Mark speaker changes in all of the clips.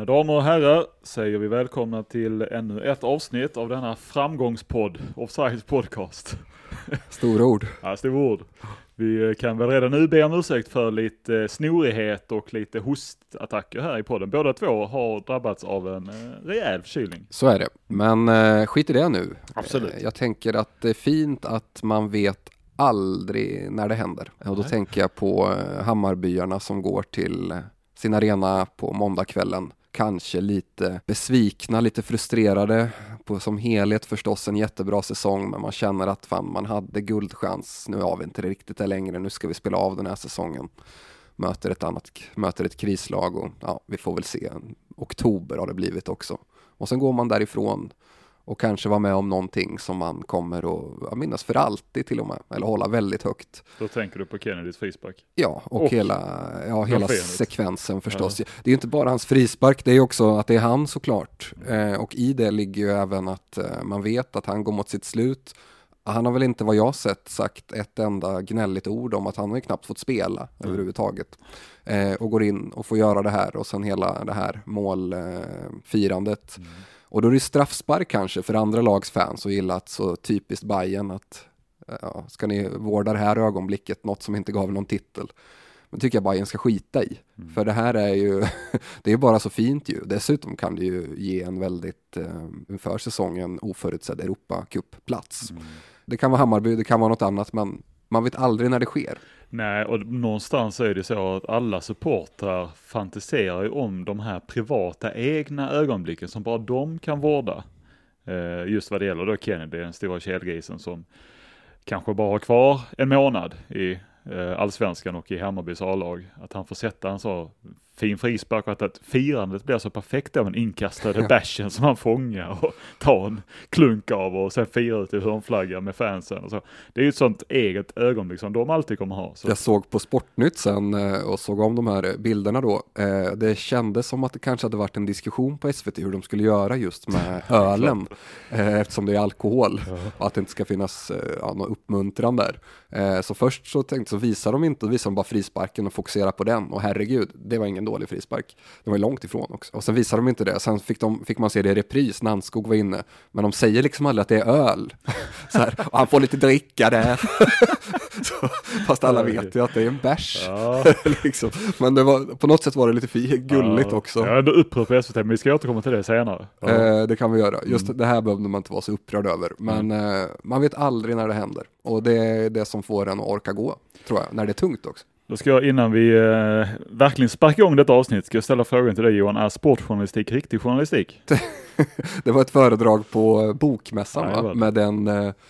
Speaker 1: Mina damer och herrar, säger vi välkomna till ännu ett avsnitt av denna framgångspodd, Offside Podcast.
Speaker 2: Stora ord.
Speaker 1: Ja, stora ord. Vi kan väl redan nu be om ursäkt för lite snorighet och lite hostattacker här i podden. Båda två har drabbats av en rejäl förkylning.
Speaker 2: Så är det, men skit i det nu.
Speaker 1: Absolut.
Speaker 2: Jag tänker att det är fint att man vet aldrig när det händer. Och då tänker jag på Hammarbyarna som går till sin arena på måndagskvällen. Kanske lite besvikna, lite frustrerade. Som helhet förstås en jättebra säsong, men man känner att fan, man hade guldchans. Nu har vi inte riktigt det längre, nu ska vi spela av den här säsongen. Möter ett krislag och ja, vi får väl se. Oktober har det blivit också. Och sen går man därifrån och kanske vara med om någonting som man kommer att minnas för alltid till och med. Eller hålla väldigt högt.
Speaker 1: Då tänker du på Kennedys frispark?
Speaker 2: Ja, och hela sekvensen förstås.
Speaker 1: Ja.
Speaker 2: Det är ju inte bara hans frispark, det är också att det är han såklart. Och i det ligger ju även att man vet att han går mot sitt slut. Han har väl inte, vad jag sett, sagt ett enda gnälligt ord om att han har knappt fått spela överhuvudtaget. Och går in och får göra det här och sen hela det här målfirandet. Och då är det straffspark kanske för andra lags fans och gillat så typiskt Bayern att ska ni vårda det här ögonblicket, något som inte gav någon titel. Men tycker jag Bayern ska skita i. För det här är ju, det är bara så fint ju. Dessutom kan det ju ge en väldigt, för säsongen oförutsedd Europacup-plats. Det kan vara Hammarby, det kan vara något annat, men man vet aldrig när det sker.
Speaker 1: Nej, och någonstans är det så att alla supportrar fantiserar ju om de här privata egna ögonblicken som bara de kan vårda. Just vad det gäller då Kennedy, den stora kelgrisen som kanske bara har kvar en månad i Allsvenskan och i Hammarbys A-lag. Att han får sätta en så fin frispark och att firandet blir så perfekt av en inkastade bashen som han fångar och tar en klunk av och sen firar ut i hörnflaggan med fansen. Och så. Det är ju ett sånt eget ögonblick som de alltid kommer ha. Så.
Speaker 2: Jag såg på Sportnytt sen och såg om de här bilderna då. Det kändes som att det kanske hade varit en diskussion på SVT hur de skulle göra just med ölen. Eftersom det är alkohol och att det inte ska finnas någon uppmuntran där. Så först så visar de inte, visar de bara frisparken och fokuserar på den. Och herregud, det var ingen dålig frispark. Det var långt ifrån också. Och sen visade de inte det. Sen fick man se det i repris. Nannskog var inne. Men de säger liksom aldrig att det är öl. Så här, och han får lite dricka där. Så, fast alla vet ju att det är en bärs. Ja. Liksom. Men på något sätt var det lite gulligt också.
Speaker 1: Ja, det upprör på SVT, men vi ska återkomma till det senare.
Speaker 2: Det kan vi göra. Just det här behövde man inte vara så upprörd över. Men man vet aldrig när det händer. Och det är det som får en att orka gå, tror jag. När det är tungt också.
Speaker 1: Då ska jag, innan vi verkligen sparkar igång detta avsnitt, ska jag ställa frågan till dig Johan. Är sportjournalistik riktig journalistik?
Speaker 2: Det var ett föredrag på Bokmässan va? Med den...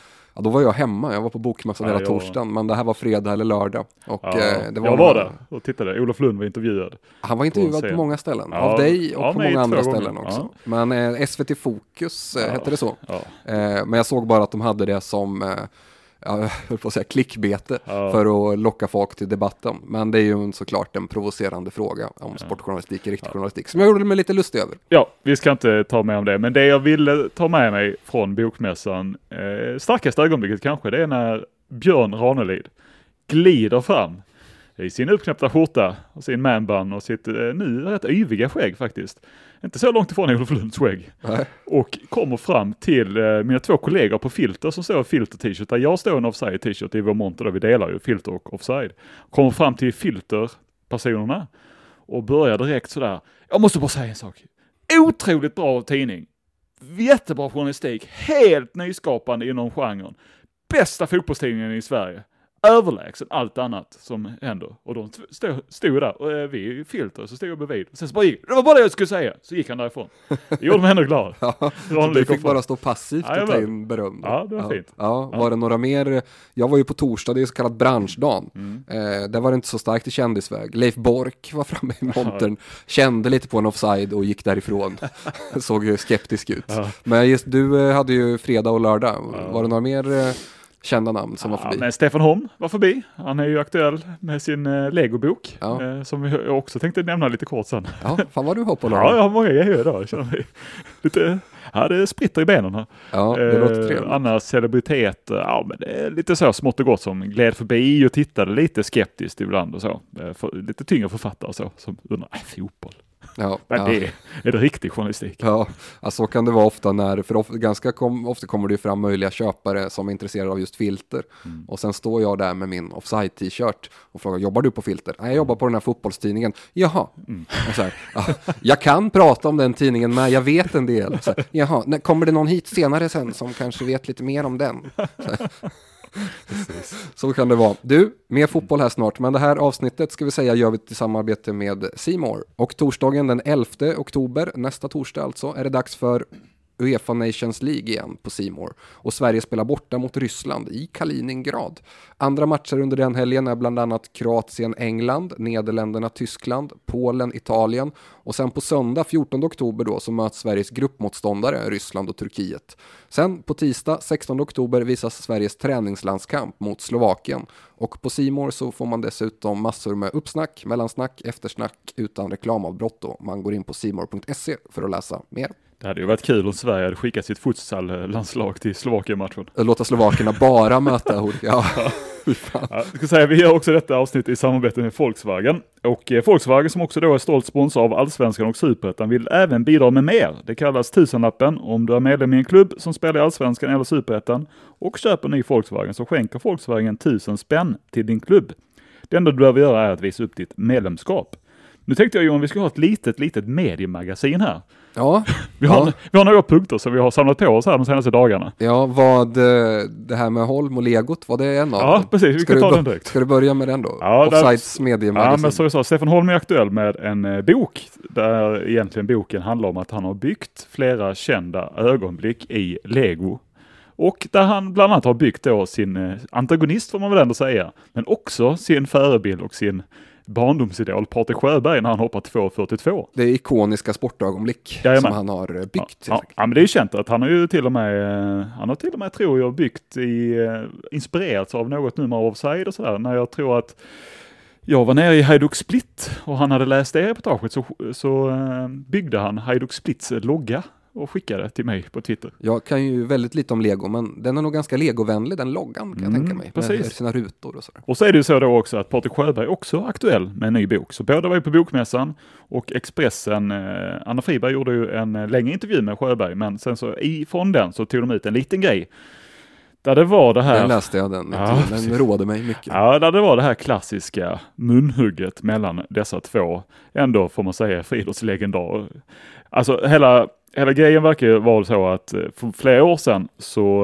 Speaker 2: då var jag hemma, jag var på Bokmässan hela torsdagen, men det här var fredag eller lördag. Och, det var
Speaker 1: jag var där och tittade, Olof Lund var intervjuad.
Speaker 2: Han var intervjuad på många ställen, av dig och på många andra ställen också. Ja. Men SVT Fokus hette det så. Ja. Men jag såg bara att de hade det som... jag höll på att säga klickbete för att locka folk till debatten. Men det är ju såklart en provocerande fråga om sportjournalistik är riktig journalistik som jag gjorde mig lite lustig över. Ja,
Speaker 1: vi ska inte ta med om det. Men det jag ville ta med mig från Bokmässan, starkaste ögonblicket kanske, det är när Björn Ranelid glider fram i sin uppknäppta skjorta och sin manbun och sitt nu rätt yviga skägg faktiskt. Inte så långt ifrån Olof Lunds skägg. Nej. Och kommer fram till mina två kollegor på Filter som står i Filter t-shirt. Där jag står en offside t-shirt i vår monter där vi delar ju Filter och offside. Kommer fram till Filter-personerna och börjar direkt sådär. Jag måste bara säga en sak. Otroligt bra tidning. Jättebra journalistik. Helt nyskapande inom genren. Bästa fotbollstidningen i Sverige. Överlägsen allt annat som händer. Och de stod där och vi Filter så stod jag bredvid. Och sen så bara det var bara det jag skulle säga. Så gick han därifrån. Det gjorde mig ändå glad.
Speaker 2: Du fick bara stå passivt och ta in beröm.
Speaker 1: Ja, det var fint.
Speaker 2: Var det några mer? Jag var ju på torsdag, det är så kallad branschdagen. Där var det inte så starkt i kändisväg. Leif Bork var framme i montern. Kände lite på en offside och gick därifrån. Såg ju skeptisk ut. Men just du hade ju fredag och lördag. Var det några mer... kända namn som var förbi.
Speaker 1: Men Stefan Holm var förbi. Han är ju aktuell med sin Lego-bok. Som vi också tänkte nämna lite kort sen.
Speaker 2: Ja, fan vad du hoppar då.
Speaker 1: Ja, jag har många grejer idag. Lite, det spritter i benen här.
Speaker 2: Ja, det låter trevligt.
Speaker 1: Annars celebritet, men det är lite så smått och gott som gled förbi och tittade lite skeptiskt ibland och så. Lite tyngre författare och så som undrar, fotboll.
Speaker 2: Ja,
Speaker 1: Men det är det riktig journalistik.
Speaker 2: Ja, alltså så kan det vara ofta ganska ofta kommer det ju fram möjliga köpare som är intresserade av just filter. Och sen står jag där med min offside-t-shirt och frågar, jobbar du på filter? Nej, jag jobbar på den här fotbollstidningen. Jaha. Och så här, jag kan prata om den tidningen, men jag vet en del. Så här, jaha, kommer det någon hit senare sen som kanske vet lite mer om den? Så kan det vara. Du, mer fotboll här snart, men det här avsnittet ska vi säga gör vi i samarbete med C More. Och torsdagen den 11 oktober, nästa torsdag alltså, är det dags för UEFA Nations League igen på C More. Och Sverige spelar borta mot Ryssland i Kaliningrad. Andra matcher under den helgen är bland annat Kroatien-England, Nederländerna-Tyskland, Polen-Italien. Och sen på söndag 14 oktober då så möts Sveriges gruppmotståndare Ryssland och Turkiet. Sen på tisdag 16 oktober visas Sveriges träningslandskamp mot Slovakien. Och på C More så får man dessutom massor med uppsnack, mellansnack, eftersnack utan reklamavbrott då. Man går in på cmore.se för att läsa mer.
Speaker 1: Det hade ju varit kul om Sverige hade skickat sitt futsal-landslag till Slovakien-matchen.
Speaker 2: Låta slovakerna bara möta ja.
Speaker 1: Jag ska säga, vi gör också detta avsnitt i samarbete med Volkswagen. Och Volkswagen, som också då är stolt sponsor av Allsvenskan och Superettan, vill även bidra med mer. Det kallas tusenlappen. Om du är medlem i en klubb som spelar i Allsvenskan eller Superettan och köper ny Volkswagen, så skänker Volkswagen 1000 spänn till din klubb. Det enda du behöver göra är att visa upp ditt medlemskap. Nu tänkte jag ju om vi ska ha ett litet mediemagasin här.
Speaker 2: Ja.
Speaker 1: Vi har några punkter som vi har samlat på oss här de senaste dagarna.
Speaker 2: Ja, det här med Holm och Legot, var det en av dem?
Speaker 1: Ja, precis. Vi kan ta den direkt.
Speaker 2: Ska du börja med den då?
Speaker 1: Ja,
Speaker 2: Offsides mediemagasin.
Speaker 1: Ja, men så jag sa, Stefan Holm är aktuell med en bok där egentligen boken handlar om att han har byggt flera kända ögonblick i Lego. Och där han bland annat har byggt då sin antagonist, får man väl ändå säga, men också sin förebild och sin barndomsidol Patrik Sjöberg när han hoppar 2,42.
Speaker 2: Det är ikoniska sportögonblick som han har byggt.
Speaker 1: Ja, men det är ju känt att han har ju till och med tror jag byggt inspirerats av något nummer av Offside och sådär. När jag tror att jag var nere i Hajduk Split och han hade läst det reportaget så byggde han Hajduk Splits logga och skickade till mig på Twitter.
Speaker 2: Jag kan ju väldigt lite om Lego, men den är nog ganska Legovänlig, den loggan kan jag tänka mig. Precis. Med sina rutor och sådär.
Speaker 1: Och så är det ju så då också att Patrik Sjöberg också är aktuell med en ny bok. Så båda var ju på Bokmässan och Expressen, Anna Friberg gjorde ju en längre intervju med Sjöberg, men sen så ifrån den så tog de ut en liten grej. Där det var det här...
Speaker 2: Den läste jag, den rådde mig mycket.
Speaker 1: Ja, där det var det här klassiska munhugget mellan dessa två, ändå får man säga friidrottslegendarer. Alltså hela grejen verkar vara så att för flera år sedan så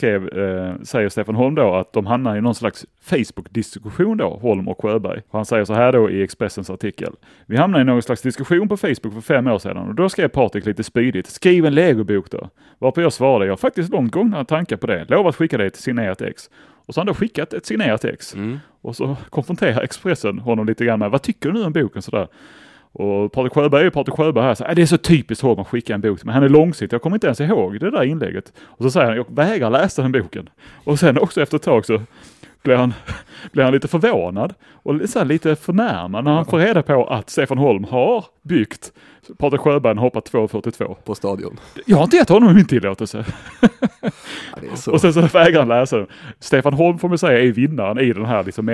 Speaker 1: säger Stefan Holm då att de hamnar i någon slags Facebook-diskussion då, Holm och Sjöberg. Och han säger så här då i Expressens artikel. Vi hamnar i någon slags diskussion på Facebook för 5 år sedan och då skrev Patrik lite spydigt. Skriv en Lego-bok då. Varpå jag svarade, jag har faktiskt långt gångna tankar på det. Lovat skicka det till signerat ex. Och så har han då skickat ett signerat ex. Och så konfronterar Expressen honom lite grann med, vad tycker du nu om boken sådär? Och Patrik Sjöberg här så det är så typiskt Holm att skicka en bok, men han är långsiktig. Jag kommer inte ens ihåg det där inlägget. Och så säger han, jag vägrar läsa den boken. Och sen också efter ett tag så blir han lite förvånad och lite förnärmad när han får reda på att Stefan Holm har byggt Patrik Sjöberg hoppat 2,42
Speaker 2: på stadion.
Speaker 1: Jag har inte gett honom min tillåtelse. Och sen så vägrar han läsa. Stefan Holm får man säga är vinnaren i den här liksom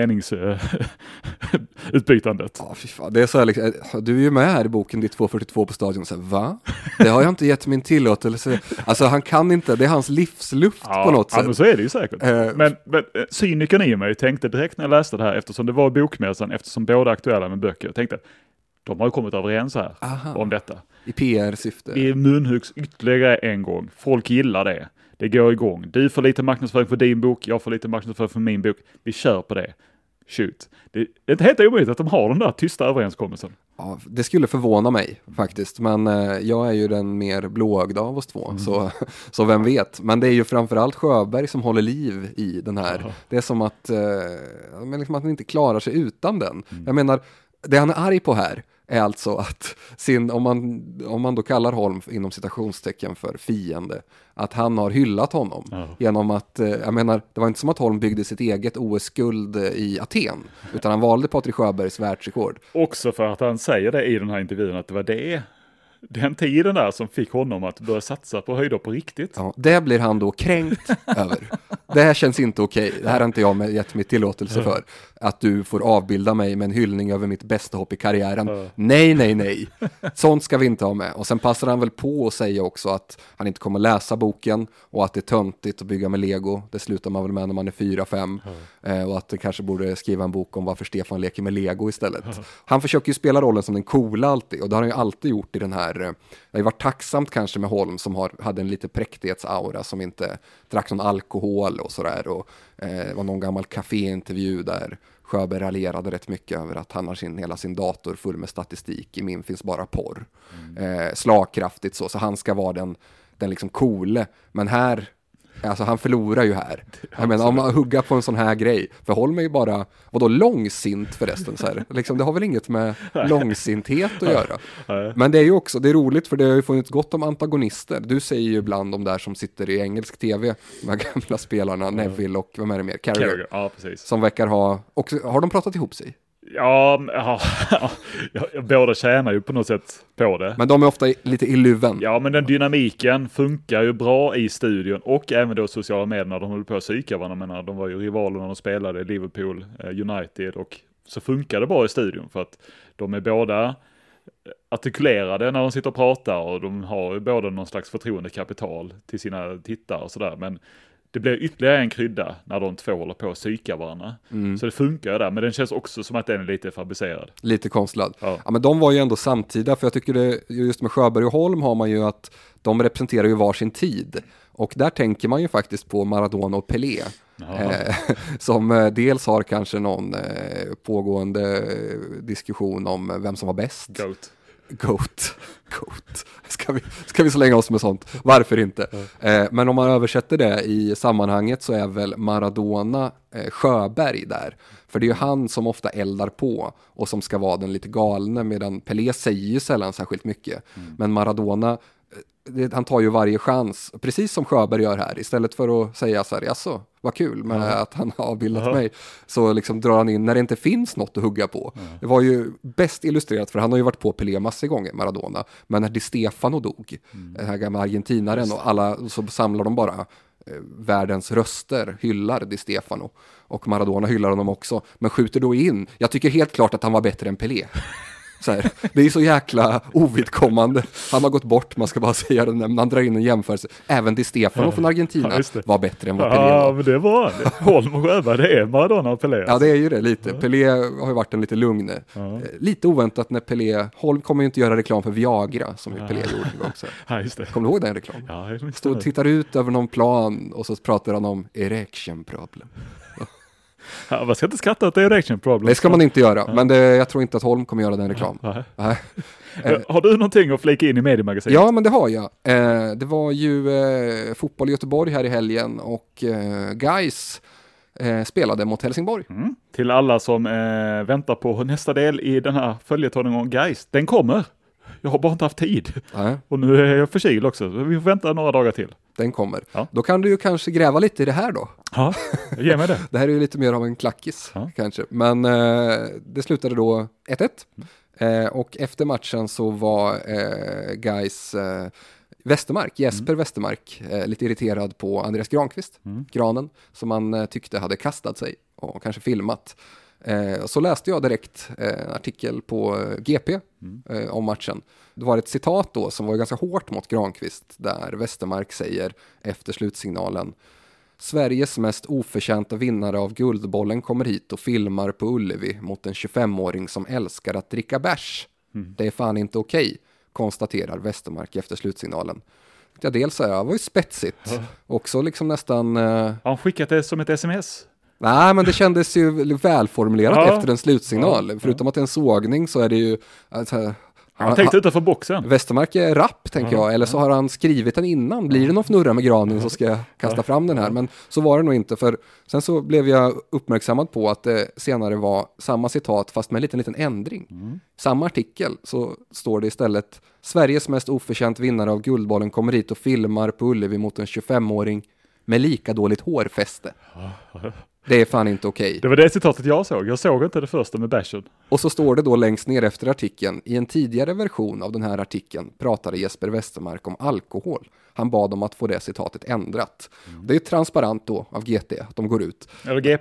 Speaker 1: meningsutbytandet.
Speaker 2: Ja, fy fan. Det är så här, liksom, du är ju med här i boken ditt 2,42 på stadion. Så här, va? Det har jag inte gett min tillåtelse. Alltså han kan inte, det är hans livsluft på något sätt.
Speaker 1: Ja, men så är det ju säkert. Men cynikern i mig tänkte direkt när jag läste det här, eftersom det var Bokmässan, eftersom båda är aktuella med böcker, jag tänkte de har ju kommit överens här om detta.
Speaker 2: I PR-syfte.
Speaker 1: I munhugs ytterligare en gång. Folk gillar det. Det går igång. Du får lite marknadsföring för din bok, jag får lite marknadsföring för min bok. Vi kör på det. Shoot. Det är inte helt omöjligt att de har den där tysta överenskommelsen.
Speaker 2: Ja, det skulle förvåna mig faktiskt. Men jag är ju den mer blåögda av oss två. Så vem vet. Men det är ju framförallt Sjöberg som håller liv i den här. Aha. Det är som att, liksom att han inte klarar sig utan den. Jag menar, det han är arg på här är alltså att om man då kallar Holm inom citationstecken för fiende, att han har hyllat honom genom att, jag menar, det var inte som att Holm byggde sitt eget OS-guld i Aten, utan han valde Patrik Sjöbergs världsrekord.
Speaker 1: Också för att han säger det i den här intervjun att det var den tiden där som fick honom att börja satsa på höjder på riktigt.
Speaker 2: Ja, det blir han då kränkt över. Det här känns inte okej. Det här har inte jag gett mig tillåtelse för. att du får avbilda mig med en hyllning över mitt bästa hopp i karriären. Nej. Sånt ska vi inte ha med. Och sen passar han väl på att säga också att han inte kommer läsa boken och att det är töntigt att bygga med Lego. Det slutar man väl med när man är 4-5. Och att det kanske borde skriva en bok om varför Stefan leker med Lego istället. Han försöker ju spela rollen som den coola alltid, och det har han ju alltid gjort i den här. Det har ju varit tacksamt kanske med Holm som hade en lite präktighetsaura, som inte drack någon alkohol och sådär, och var någon gammal kaféintervju där Sjöberg raljerade rätt mycket över att han har hela sin dator full med statistik, i min finns bara porr. Slagkraftigt så han ska vara den liksom coole, men här, alltså han förlorar ju här. Jag menar, om man huggar på en sån här grej, för Holm är ju bara, vadå, långsint förresten så här. Liksom, det har väl inget med långsinthet att göra. Men det är ju också, det är roligt, för det har ju funnits gott om antagonister. Du säger ju ibland de där som sitter i engelsk tv, de här gamla spelarna, Neville och vem är det mer? Carragher.
Speaker 1: Ja, precis.
Speaker 2: Som verkar ha, också, har de pratat ihop sig?
Speaker 1: Ja, båda tjänar ju på något sätt på det.
Speaker 2: Men de är ofta lite i luven.
Speaker 1: Ja, men den dynamiken funkar ju bra i studion och även då sociala medier när de håller på att psyka varandra. Men de var ju rivaler när de spelade Liverpool, United, och så funkar det bra i studion för att de är båda artikulerade när de sitter och pratar, och de har ju båda någon slags förtroendekapital till sina tittare och sådär. Men det blir ytterligare en krydda när de två håller på att psyka varandra. Så det funkar ju där, men den känns också som att den är lite fabricerad.
Speaker 2: Lite konstlad. Ja, men de var ju ändå samtida, för jag tycker det, just med Sjöberg och Holm har man ju att de representerar ju varsin tid. Och där tänker man ju faktiskt på Maradona och Pelé. Som dels har kanske någon pågående diskussion om vem som var bäst. Goat. Ska vi slänga oss med sånt? Varför inte? Men om man översätter det i sammanhanget så är väl Maradona Sjöberg där. För det är ju han som ofta eldar på och som ska vara den lite galne, medan Pelé säger ju sällan särskilt mycket. Men Maradona, han tar ju varje chans, precis som Sjöberg gör här. Istället för att säga så här, alltså, vad kul med att han har avbildat mig, så liksom drar han in när det inte finns något att hugga på. Det var ju bäst illustrerat, för han har ju varit på Pelé massor gånger, Maradona. Men när Di Stefano dog, den här gamla argentinaren, och alla, så samlar de bara världens röster hyllar Di Stefano, och Maradona hyllar honom också, men skjuter då in, jag tycker helt klart att han var bättre än Pelé. Så här, det är så jäkla ovidkommande. Han har gått bort, man ska bara säga det när man drar in en jämförelse. Även Di Stefano från Argentina var bättre än vad Pelé var.
Speaker 1: Ja, men det var Holm och Sjöberg, det är Maradona och Pelé.
Speaker 2: Ja, det är ju det lite. Pelé har ju varit en lite lugn. Lite oväntat när Pelé, Holm kommer ju inte göra reklam för Viagra som Pelé gjorde en gång.
Speaker 1: Ja, just det.
Speaker 2: Kommer du ihåg den reklam?
Speaker 1: Ja, jag
Speaker 2: står och tittar ut över någon plan och så pratar han om erection problem.
Speaker 1: Ja, man ska inte skratta åt det erection problem.
Speaker 2: Det ska man inte göra, men jag tror inte att Holm kommer göra den reklam.
Speaker 1: Har du någonting att flika in i mediemagasinet?
Speaker 2: Ja, men det har jag. Det var ju fotboll i Göteborg här i helgen, och Gais spelade mot Helsingborg.
Speaker 1: Till alla som väntar på nästa del i den här följetongen om Gais, den kommer. Jag har bara inte haft tid. Och nu är jag förkyld också, så vi får vänta några dagar till.
Speaker 2: Den kommer. Ja. Då kan du ju kanske gräva lite i det här då.
Speaker 1: Ja, ge mig det.
Speaker 2: Det här är ju lite mer av en klackis kanske. Men det slutade då 1-1. Och efter matchen så var Gais Westermark, Jesper Westermark, lite irriterad på Andreas Granqvist, Granen, som han tyckte hade kastat sig och kanske filmat. Så läste jag direkt en artikel på GP om matchen. Det var ett citat då som var ganska hårt mot Granqvist, där Westermark säger efter slutsignalen: Sveriges mest oförtjänta vinnare av Guldbollen kommer hit och filmar på Ullevi mot en 25-åring som älskar att dricka bärs. Det är fan inte okej, konstaterar Westermark efter slutsignalen. Ja, dels så här, var ju spetsigt. Också liksom nästan...
Speaker 1: Har han skickat det som ett sms?
Speaker 2: Nej, men det kändes ju välformulerat efter en slutsignal. Förutom att det är en sågning så är det ju... Alltså,
Speaker 1: han tänkte utanför boxen.
Speaker 2: Westermark är rapp, tänker jag. Eller så har han skrivit den innan. Blir det någon fnurra med granen så ska jag kasta fram den här. Men så var det nog inte. För sen så blev jag uppmärksammad på att det senare var samma citat fast med en liten ändring. Samma artikel så står det istället: Sveriges mest oförtjänt vinnare av Guldbollen kommer hit och filmar på Ullevi mot en 25-åring med lika dåligt hårfäste. Det är fan inte okej.
Speaker 1: Det var det citatet jag såg. Jag såg inte det första med bashen.
Speaker 2: Och så står det då längst ner efter artikeln: i en tidigare version av den här artikeln pratade Jesper Westermark om alkohol. Han bad om att få det citatet ändrat. Det är transparent då av GT att de går ut.
Speaker 1: Eller GP.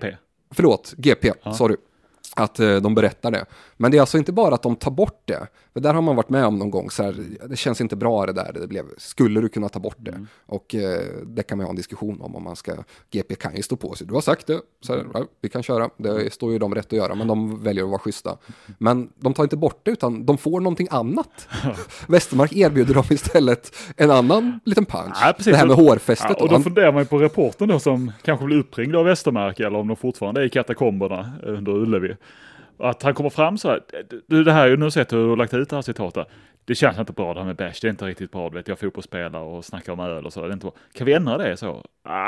Speaker 2: Förlåt, GP, sorry. Att de berättar det. Men det är alltså inte bara att de tar bort det. För där har man varit med om någon gång. Så här, det känns inte bra det där. Det blev, skulle du kunna ta bort det? Och det kan man ha en diskussion om man ska. GP kan ju stå på sig. Du har sagt det. Så här, ja, vi kan köra. Det står ju de rätt att göra. Men de väljer att vara schyssta. Men de tar inte bort det utan de får någonting annat. Westermark erbjuder dem istället en annan liten punch. Ja, det här med hårfästet.
Speaker 1: Ja, och då funderar man ju på reportern då som kanske blir uppringd av Westermark. Eller om de fortfarande är i katakomberna under Ullevi. Att han kommer fram så här, du det här är ju nu sett hur du har lagt ut det här citatet. Det känns inte bra det här med bärs, det är inte riktigt bra, vet jag fotbollsspelare och snackar om öl och så, det är inte bra. Kan vi ändra det så?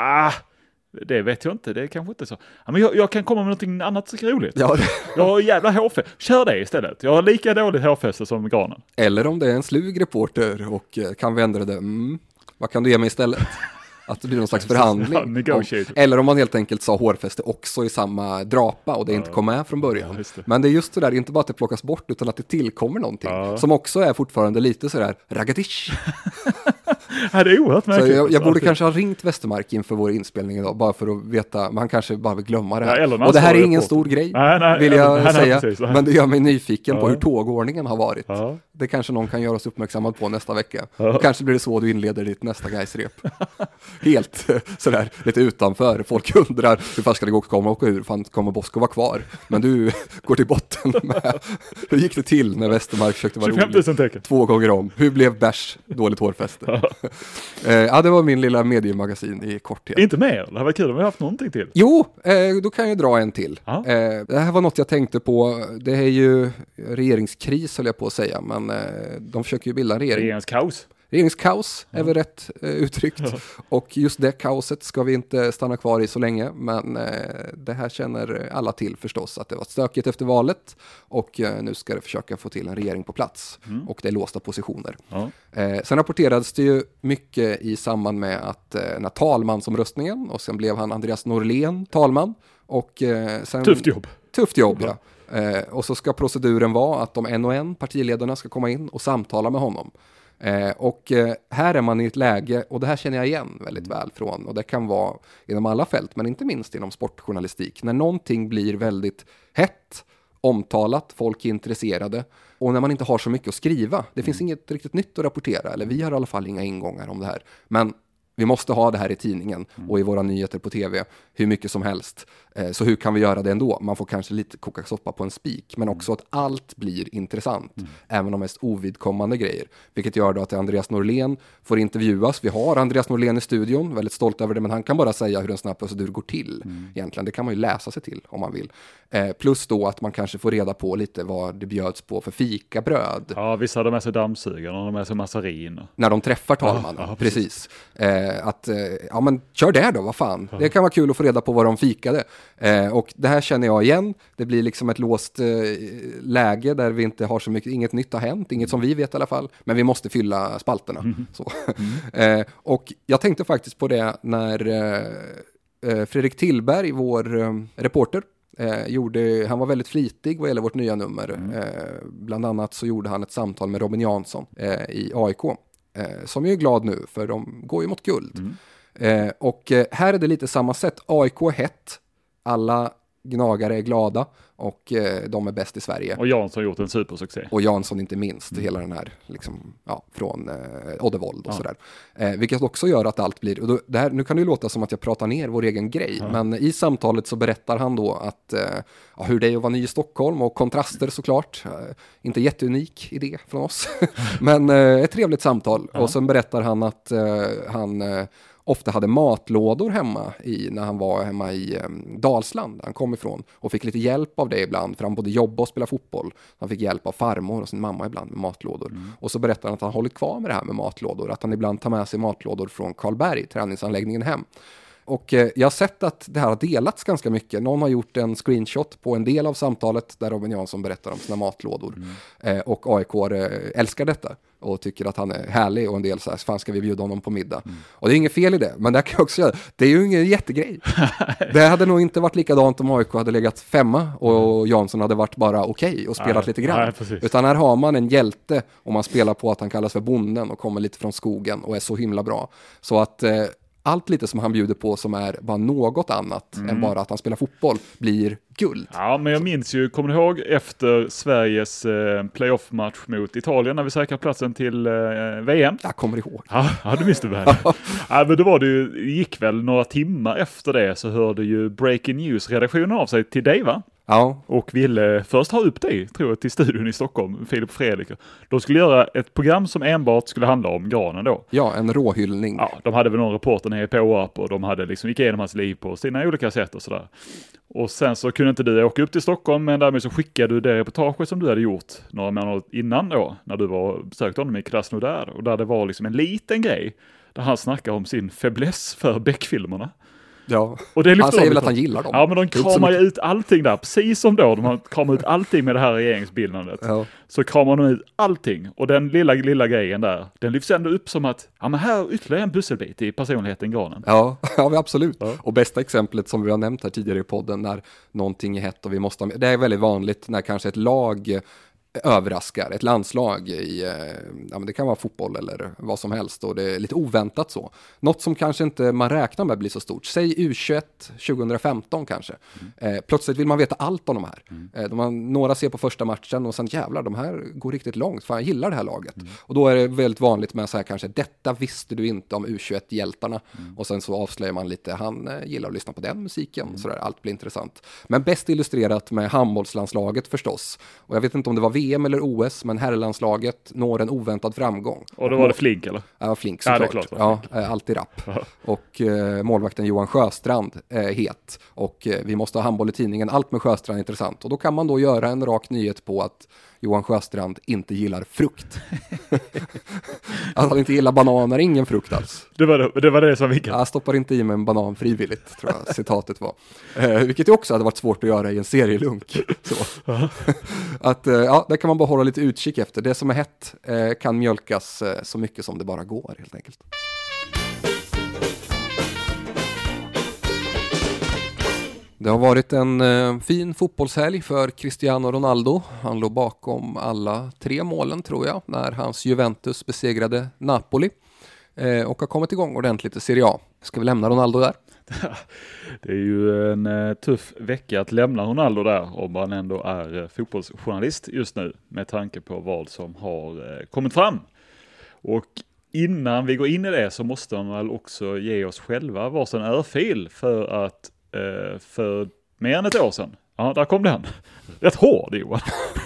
Speaker 1: Det vet jag inte, det är kanske inte så. Ja, men jag kan komma med någonting annat roligt. Ja. Jag har jävla hårfäste, kör det istället. Jag har lika dåligt hårfäste som Granen.
Speaker 2: Eller om det är en slug reporter och kan vi ändra det? Vad kan du ge mig istället? Att det blir någon slags förhandling. Eller om man helt enkelt sa hårfäste också i samma drapa och det inte kom med från början. Men det är just det där, inte bara att det plockas bort utan att det tillkommer någonting. Som också är fortfarande lite sådär ragadish.
Speaker 1: Ja, det är oerhört märkligt.
Speaker 2: Så jag borde kanske ha ringt Westermark inför vår inspelning idag bara för att veta, man kanske bara vill glömma det här. Ja, och det här är ingen stor grej, vill jag säga. Precis, men det gör mig nyfiken på hur tågordningen har varit. Det kanske någon kan göra oss uppmärksammad på nästa vecka. Och kanske blir det så du inleder ditt nästa Gais-rep. Helt sådär, lite utanför. Folk undrar, hur fan ska det gå att komma och hur fan kommer Bosko vara kvar? Men du går till botten med, hur gick det till när Westermark försökte vara rolig? 2 gånger om. Hur blev bärs dåligt hårfäste? Ja, det var min lilla mediemagasin i korthet.
Speaker 1: Inte mer? Det var kul om vi har haft någonting till.
Speaker 2: Jo, då kan jag dra en till. Det här var något jag tänkte på. Det är ju regeringskris, höll jag på att säga. Men de försöker ju bilda en regering. Regeringskaos är väl rätt uttryckt. Och just det kaoset ska vi inte stanna kvar i så länge. Men det här känner alla till förstås. Att det var stökigt efter valet. Och nu ska det försöka få till en regering på plats. Och det är låsta positioner. Sen rapporterades det ju mycket i samband med att när talmansomröstningen. Och sen blev han Andreas Norlén talman. Och sen, Tufft jobb, ja. Och så ska proceduren vara att de en och en partiledarna ska komma in och samtala med honom. Och här är man i ett läge, och det här känner jag igen väldigt väl från, och det kan vara inom alla fält, men inte minst inom sportjournalistik, när någonting blir väldigt hett, omtalat, folk är intresserade, och när man inte har så mycket att skriva, det finns inget riktigt nytt att rapportera, eller vi har i alla fall inga ingångar om det här, men vi måste ha det här i tidningen och i våra nyheter på tv hur mycket som helst. Så hur kan vi göra det ändå? Man får kanske lite koka soppa på en spik, men också att allt blir intressant. Även de mest ovidkommande grejer. Vilket gör då att Andreas Norlén får intervjuas. Vi har Andreas Norlén i studion, väldigt stolt över det, men han kan bara säga hur en snabb procedur går till. Egentligen, det kan man ju läsa sig till om man vill. Plus då att man kanske får reda på lite vad det bjöds på för fikabröd.
Speaker 1: Ja, vissa hade med sig dammsugare och de med sig massarin.
Speaker 2: När de träffar talmannen, precis. Ja men kör det då, vad fan. Det kan vara kul att få reda på vad de fikade. Och det här känner jag igen. Det blir liksom ett låst läge där vi inte har så mycket, inget nytt har hänt, inget som vi vet i alla fall. Men vi måste fylla spalterna. Så. Och jag tänkte faktiskt på det när Fredrik Tillberg, vår reporter, han var väldigt flitig vad gäller vårt nya nummer. Bland annat så gjorde han ett samtal med Robin Jansson i AIK. Som är glad nu, för de går ju mot guld. Och här är det lite samma sätt. AIK är hett, alla gnagare är glada och de är bäst i Sverige.
Speaker 1: Och Jansson har gjort en supersuccé.
Speaker 2: Och Jansson inte minst, hela den här liksom, från Oddevold och sådär. Vilket också gör att allt blir, och då, det här, nu kan det ju låta som att jag pratar ner vår egen grej, men i samtalet så berättar han då att hur det är att vara ny i Stockholm, och kontraster såklart, inte jätteunik idé från oss, men ett trevligt samtal. Och sen berättar han att han ofta hade matlådor hemma när han var hemma i Dalsland, han kom ifrån, och fick lite hjälp av det ibland, för han både jobbade och spelade fotboll. Han fick hjälp av farmor och sin mamma ibland med matlådor. Och så berättar han att han hållit kvar med det här med matlådor, att han ibland tar med sig matlådor från Karlberg, träningsanläggningen hem. Och jag har sett att det här har delats ganska mycket. Någon har gjort en screenshot på en del av samtalet där Robin Jansson berättar om sina matlådor. Och AIK älskar detta och tycker att han är härlig, och en del så här, fan ska vi bjuda honom på middag. Och det är inget fel i det, men det kan jag också göra. Det är ju ingen jättegrej. Det hade nog inte varit likadant om AIK hade legat 5 och Jansson hade varit bara okej och spelat lite grann. Utan här har man en hjälte, och man spelar på att han kallas för bonden och kommer lite från skogen och är så himla bra. Så att allt lite som han bjuder på som är bara något annat än bara att han spelar fotboll blir guld.
Speaker 1: Ja, men jag minns ju, kommer du ihåg, efter Sveriges playoff-match mot Italien när vi säkrade platsen till VM?
Speaker 2: Jag kommer ihåg.
Speaker 1: Ja, du minns det väl. Ja, men då var det ju, gick väl några timmar efter det så hörde ju Breaking News-redaktionen av sig till dig, va?
Speaker 2: Ja.
Speaker 1: Och ville först ha upp dig, tror jag, till studion i Stockholm, Filip och Fredrik. De skulle göra ett program som enbart skulle handla om Granen då.
Speaker 2: Ja, en råhyllning.
Speaker 1: Ja, de hade väl någon reporter nere på Påarp och de hade liksom gick igenom hans liv på sina olika sätt och sådär. Och sen så kunde inte du åka upp till Stockholm, men därmed så skickade du det reportaget som du hade gjort några månader innan då, när du var besökt honom i Krasnodar. Och där det var liksom en liten grej där han snackade om sin fäbless för Beck-filmerna.
Speaker 2: Ja,
Speaker 1: och det
Speaker 2: han säger väl att han gillar dem.
Speaker 1: Ja, men de kramar ju ut allting där, precis som då. De har kramat ut allting med det här regeringsbildandet.
Speaker 2: Ja.
Speaker 1: Så kramar de ut allting. Och den lilla grejen där, den lyfts ändå upp som att, ja men här är ytterligare en pusselbit i personligheten Granen.
Speaker 2: Ja, absolut.
Speaker 1: Ja.
Speaker 2: Och bästa exemplet som vi har nämnt här tidigare i podden, när någonting är hett och vi måste ha med. Det är väldigt vanligt när kanske ett lag överraskar, ett landslag i, ja men det kan vara fotboll eller vad som helst och det är lite oväntat så. Något som kanske inte man räknar med blir så stort. Säg U21 2015 kanske. Plötsligt vill man veta allt om de här. Några ser på första matchen och sen jävlar, de här går riktigt långt. Fan, jag gillar det här laget. Och då är det väldigt vanligt med så här kanske, detta visste du inte om U21-hjältarna. Och sen så avslöjar man lite, han gillar att lyssna på den musiken. Så där, allt blir intressant. Men bäst illustrerat med handbollslandslaget förstås. Och jag vet inte om det var VM eller OS, men herrlandslaget når en oväntad framgång.
Speaker 1: Och då var det Flink, eller?
Speaker 2: Ja, Flink såklart.
Speaker 1: Ja, det är klart.
Speaker 2: Ja, alltid rapp. Och målvakten Johan Sjöstrand het. Och vi måste ha handboll i tidningen. Allt med Sjöstrand är intressant. Och då kan man då göra en rak nyhet på att Johan Sjöstrand inte gillar frukt. Att han inte gillar bananer, ingen frukt alls.
Speaker 1: Det var det som vinkade.
Speaker 2: Jag stoppar inte i mig en banan frivilligt, tror jag citatet var. Vilket ju också hade varit svårt att göra i en serielunk. Så. Att, ja, där kan man bara hålla lite utkik efter. Det som är hett kan mjölkas så mycket som det bara går, helt enkelt. Det har varit en fin fotbollshelg för Cristiano Ronaldo. Han låg bakom alla 3 målen, tror jag, när hans Juventus besegrade Napoli. Och har kommit igång ordentligt i Serie A. Ska vi lämna Ronaldo där?
Speaker 1: Det är ju en tuff vecka att lämna Ronaldo där om man ändå är fotbollsjournalist just nu med tanke på vad som har kommit fram. Och innan vi går in i det så måste man väl också ge oss själva varsin örfil för att för mer än ett år sedan, ja där kom den, rätt hård Johan.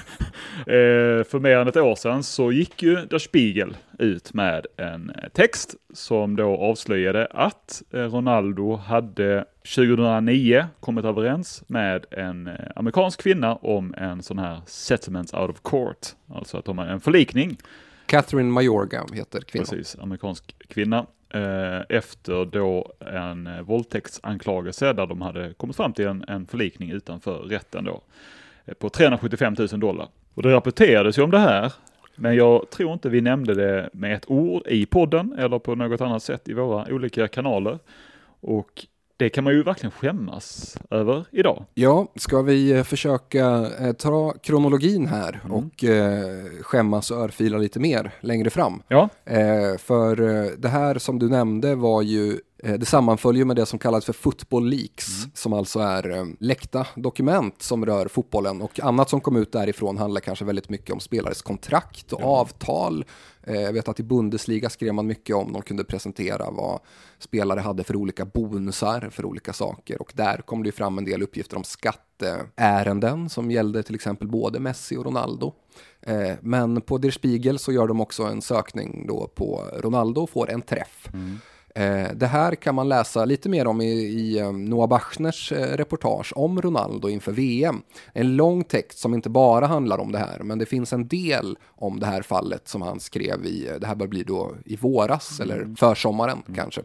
Speaker 1: För mer än ett år sedan så gick ju Der Spiegel ut med en text som då avslöjade att Ronaldo hade 2009 kommit överens med en amerikansk kvinna om en sån här settlement out of court, alltså att de har en förlikning.
Speaker 2: Catherine Mayorga heter kvinnan.
Speaker 1: Precis, amerikansk kvinna. Efter då en våldtäktsanklagelse där de hade kommit fram till en förlikning utanför rätten då på $375,000. Och det rapporterades ju om det här, men jag tror inte vi nämnde det med ett ord i podden eller på något annat sätt i våra olika kanaler. Och det kan man ju verkligen skämmas över idag.
Speaker 2: Ja, ska vi försöka ta kronologin här och skämmas och örfila lite mer längre fram.
Speaker 1: Ja.
Speaker 2: För det här som du nämnde var ju, det sammanföljer med det som kallas för Football Leaks, som alltså är läckta dokument som rör fotbollen, och annat som kom ut därifrån handlar kanske väldigt mycket om spelares kontrakt och avtal. Jag vet att i Bundesliga skrev man mycket om, de kunde presentera vad spelare hade för olika bonusar för olika saker, och där kom det ju fram en del uppgifter om skatteärenden som gällde till exempel både Messi och Ronaldo. Men på Der Spiegel så gör de också en sökning då på Ronaldo och får en träff. Det här kan man läsa lite mer om i Noah Bachners reportage om Ronaldo inför VM. En lång text som inte bara handlar om det här, men det finns en del om det här fallet som han skrev det här bör bli då i våras eller försommaren kanske.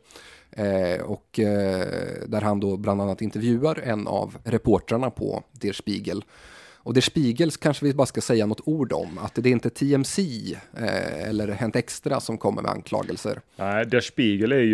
Speaker 2: Och där han då bland annat intervjuar en av reportrarna på Der Spiegel. Och Der Spiegel kanske vi bara ska säga något ord om. Att det är inte TMZ eller Hänt Extra som kommer med anklagelser. Nej,
Speaker 1: Der Spiegel är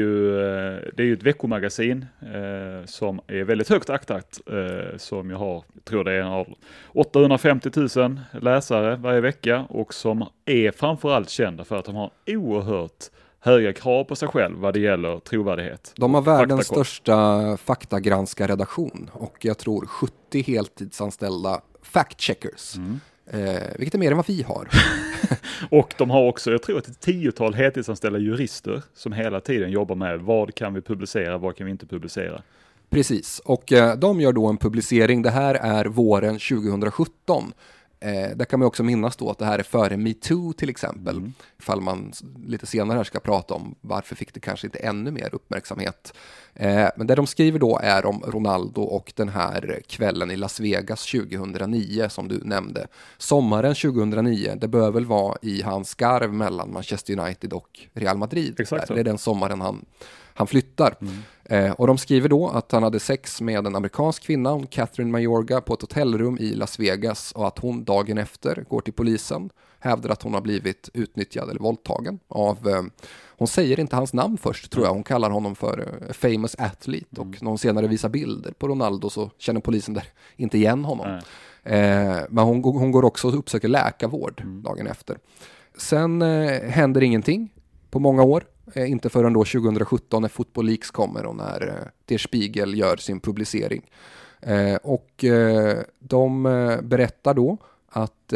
Speaker 1: ju ett veckomagasin som är väldigt högt aktat. Som jag tror det är 850 000 läsare varje vecka. Och som är framförallt kända för att de har oerhört höga krav på sig själv vad det gäller trovärdighet.
Speaker 2: De har världens
Speaker 1: Faktakoll.
Speaker 2: största faktagranskarredaktion och jag tror 70 heltidsanställda fact-checkers. Vilket är mer än vad vi har.
Speaker 1: Och de har också, jag tror att ett 10-tal heltidsanställda jurister som hela tiden jobbar med vad kan vi publicera, vad kan vi inte publicera.
Speaker 2: Precis, och de gör då en publicering. Det här är våren 2017. Där kan man också minnas då att det här är före MeToo till exempel. Ifall man lite senare här ska prata om varför fick det kanske inte ännu mer uppmärksamhet. Men det de skriver då är om Ronaldo och den här kvällen i Las Vegas 2009 som du nämnde. Sommaren 2009, det bör väl vara i hans skarv mellan Manchester United och Real Madrid.
Speaker 1: Exakt så.
Speaker 2: Det är den sommaren han flyttar. Och de skriver då att han hade sex med en amerikansk kvinna, Catherine Mayorga, på ett hotellrum i Las Vegas och att hon dagen efter går till polisen, hävdar att hon har blivit utnyttjad eller våldtagen av, hon säger inte hans namn först tror jag, hon kallar honom för famous athlete och när hon senare visar bilder på Ronaldo så känner polisen där inte igen honom. Men hon går också och uppsöker läkarvård dagen efter. Sen händer ingenting på många år. Inte förrän då 2017 när Football Leaks kommer och när Der Spiegel gör sin publicering. Och de berättar då att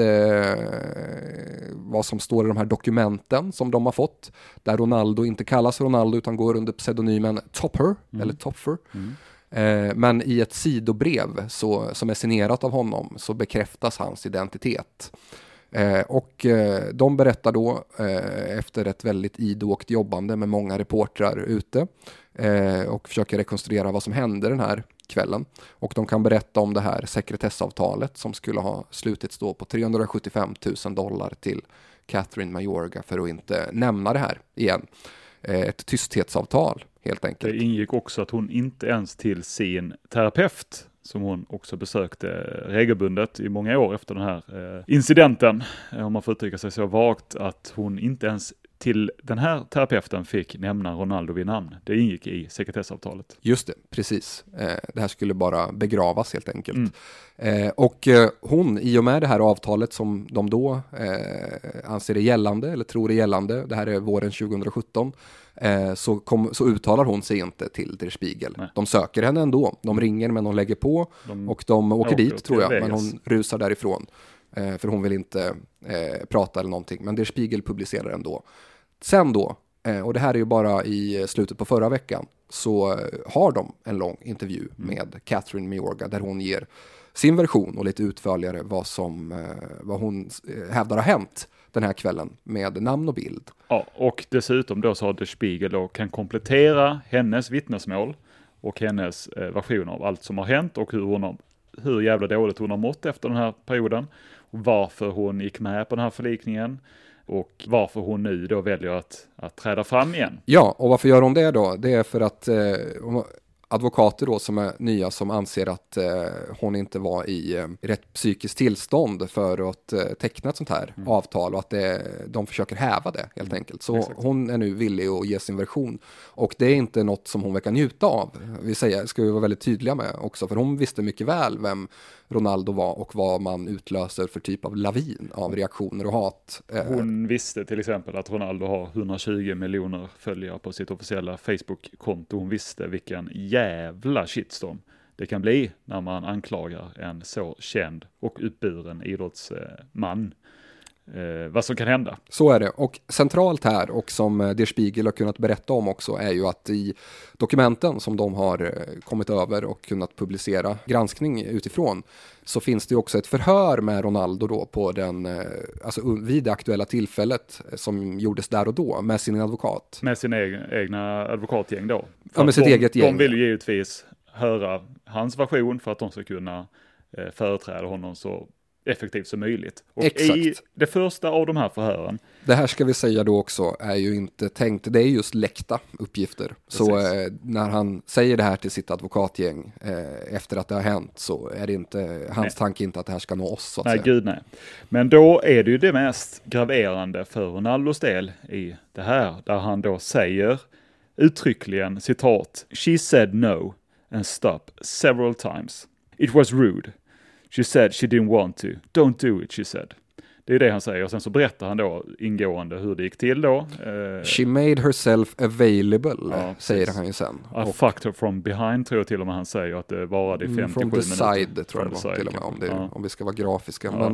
Speaker 2: vad som står i de här dokumenten som de har fått, där Ronaldo inte kallas Ronaldo utan går under pseudonymen Topper eller Topfer. Men i ett sidobrev som är signerat av honom så bekräftas hans identitet. Och de berättar då efter ett väldigt idogt jobbande med många reportrar ute och försöker rekonstruera vad som hände den här kvällen. Och de kan berätta om det här sekretessavtalet som skulle ha slutits då på $375,000 till Catherine Mayorga för att inte nämna det här igen. Ett tysthetsavtal helt enkelt.
Speaker 1: Det ingick också att hon inte ens till sin terapeut som hon också besökte regelbundet i många år efter den här incidenten, om man får uttrycka sig så vagt, att hon inte ens till den här terapeuten fick nämna Ronaldo vid namn. Det ingick i sekretessavtalet.
Speaker 2: Just det, precis. Det här skulle bara begravas helt enkelt. Och hon, i och med det här avtalet som de då anser är gällande, eller tror är gällande, det här är våren 2017, så uttalar hon sig inte till Der Spiegel. Nej. De söker henne ändå. De ringer men hon lägger på och de åker dit tror jag, men hon rusar därifrån. För hon vill inte prata eller någonting. Men Der Spiegel publicerar ändå. Sen då, och det här är ju bara i slutet på förra veckan, så har de en lång intervju med Catherine Mayorga där hon ger sin version och lite utförligare vad hon hävdar har hänt den här kvällen med namn och bild.
Speaker 1: Ja, och dessutom då så har Der Spiegel då kan komplettera hennes vittnesmål och hennes version av allt som har hänt och hur jävla dåligt hon har mått efter den här perioden. Och varför hon gick med på den här förlikningen och varför hon nu då väljer att träda fram igen.
Speaker 2: Ja, och varför gör hon det då? Det är för att advokater då som är nya som anser att hon inte var i rätt psykiskt tillstånd för att teckna ett sånt här avtal och att de försöker häva det helt enkelt. Så exakt. Hon är nu villig att ge sin version och det är inte något som hon verkar njuta av. Ska vi vara väldigt tydliga med också, för hon visste mycket väl vem Ronaldo var och vad man utlöser för typ av lavin av reaktioner och hat.
Speaker 1: Hon visste till exempel att Ronaldo har 120 miljoner följare på sitt officiella Facebook-konto. Hon visste vilken jävla shitstorm det kan bli när man anklagar en så känd och utburen idrottsman. Vad som kan hända.
Speaker 2: Så är det. Och centralt här, och som Der Spiegel har kunnat berätta om också, är ju att i dokumenten som de har kommit över och kunnat publicera granskning utifrån, så finns det ju också ett förhör med Ronaldo då på vid det aktuella tillfället som gjordes där och då med sin advokat.
Speaker 1: Med sin egna advokatgäng då.
Speaker 2: Ja, med sitt eget gäng.
Speaker 1: De vill ju givetvis höra hans version för att de ska kunna företräda honom så effektivt som möjligt. Och exakt. I det första av de här förhören.
Speaker 2: Det här ska vi säga då också är ju inte tänkt, det är just läckta uppgifter. Precis. Så när han säger det här till sitt advokatgäng efter att det har hänt, så är det inte hans tanke inte att det här ska nå oss. Så att
Speaker 1: nej,
Speaker 2: säga.
Speaker 1: Gud nej. Men då är det ju det mest graverande för Ronaldos del i det här, där han då säger uttryckligen, citat, "She said no and stop several times. It was rude. She said she didn't want to. Don't do it, she said. Det är det han säger. Och sen så berättar han då ingående hur det gick till då.
Speaker 2: She made herself available, säger han ju sen.
Speaker 1: I fucked her from behind, tror jag till och med han säger, att det varade i 57 minuter.
Speaker 2: From the side, tror jag det var, till och med, om vi ska vara grafiska. Ja.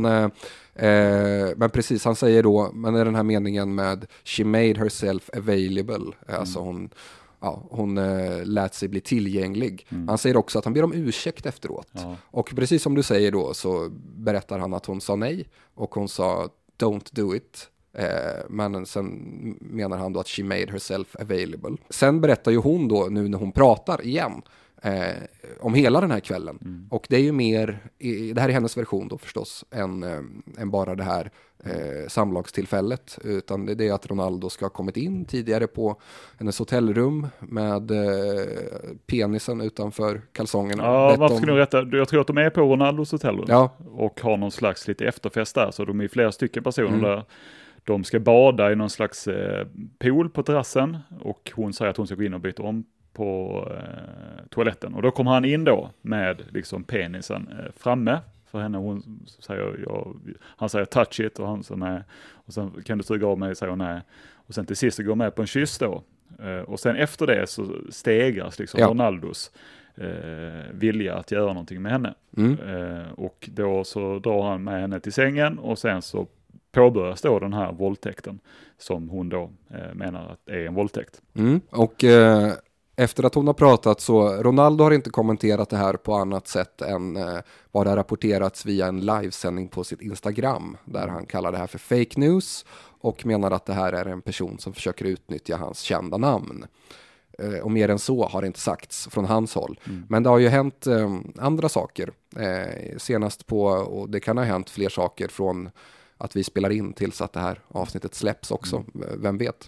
Speaker 2: Men precis, han säger då, men är den här meningen med she made herself available, alltså hon lät sig bli tillgänglig. Han säger också att han ber om ursäkt efteråt. Ja. Och precis som du säger då, så berättar han att hon sa nej. Och hon sa don't do it. Men sen menar han då att she made herself available. Sen berättar ju hon då, nu när hon pratar igen, om hela den här kvällen. Och det är ju mer, det här är hennes version då förstås, än bara det här samlagstillfället, utan det är att Ronaldo ska ha kommit in tidigare på hennes hotellrum med penisen utanför kalsongerna.
Speaker 1: Ja, varför ska du rätta? Jag tror att de är på Ronaldos hotellrum,
Speaker 2: ja,
Speaker 1: och har någon slags lite efterfest där, så de är flera stycken personer där. De ska bada i någon slags pool på terrassen, och hon säger att hon ska gå in och byta om på toaletten. Och då kommer han in då med liksom penisen framme för henne. Han säger touch it, och han säger nej. Och sen kan du suga av mig, säger hon nej. Och sen till sist så går med på en kyss då. Och sen efter det så stegras liksom Ronaldos vilja att göra någonting med henne. Och då så drar han med henne till sängen, och sen så påbörjas då den här våldtäkten som hon då menar att är en våldtäkt.
Speaker 2: Och efter att hon har pratat så, Ronaldo har inte kommenterat det här på annat sätt än vad det har rapporterats via en livesändning på sitt Instagram, där han kallar det här för fake news och menar att det här är en person som försöker utnyttja hans kända namn. Och mer än så har det inte sagts från hans håll. Men det har ju hänt andra saker. Senast på, och det kan ha hänt fler saker från att vi spelar in tills att det här avsnittet släpps också, vem vet.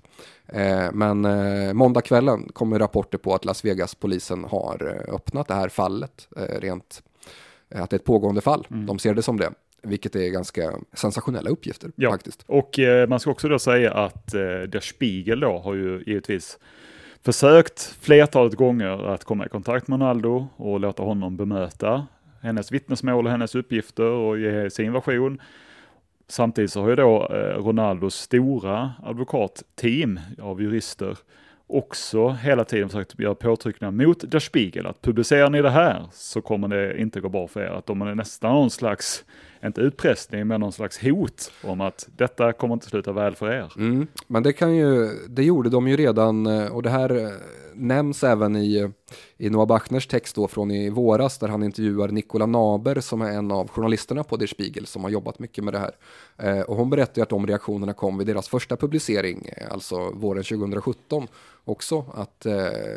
Speaker 2: Men måndagskvällen kommer rapporter på att Las Vegas-polisen har öppnat det här fallet, att det är ett pågående fall. De ser det som det, vilket är ganska sensationella uppgifter faktiskt.
Speaker 1: Och man ska också då säga att Der Spiegel då har ju givetvis försökt flertalet gånger att komma i kontakt med Ronaldo och låta honom bemöta hennes vittnesmål och hennes uppgifter och ge sin version. Samtidigt så har ju då Ronaldos stora advokatteam av jurister också hela tiden försökt göra påtryckningar mot Der Spiegel. Att publicerar ni det här så kommer det inte gå bra för er. Att de är nästan någon slags, inte utpressning, men någon slags hot om att detta kommer inte sluta väl för er.
Speaker 2: Men det gjorde de ju redan, och det här nämns även i Noah Bachners text då från i våras, där han intervjuar Nicola Naber som är en av journalisterna på Der Spiegel som har jobbat mycket med det här. Och hon berättar ju att de reaktionerna kom vid deras första publicering, alltså våren 2017 också, att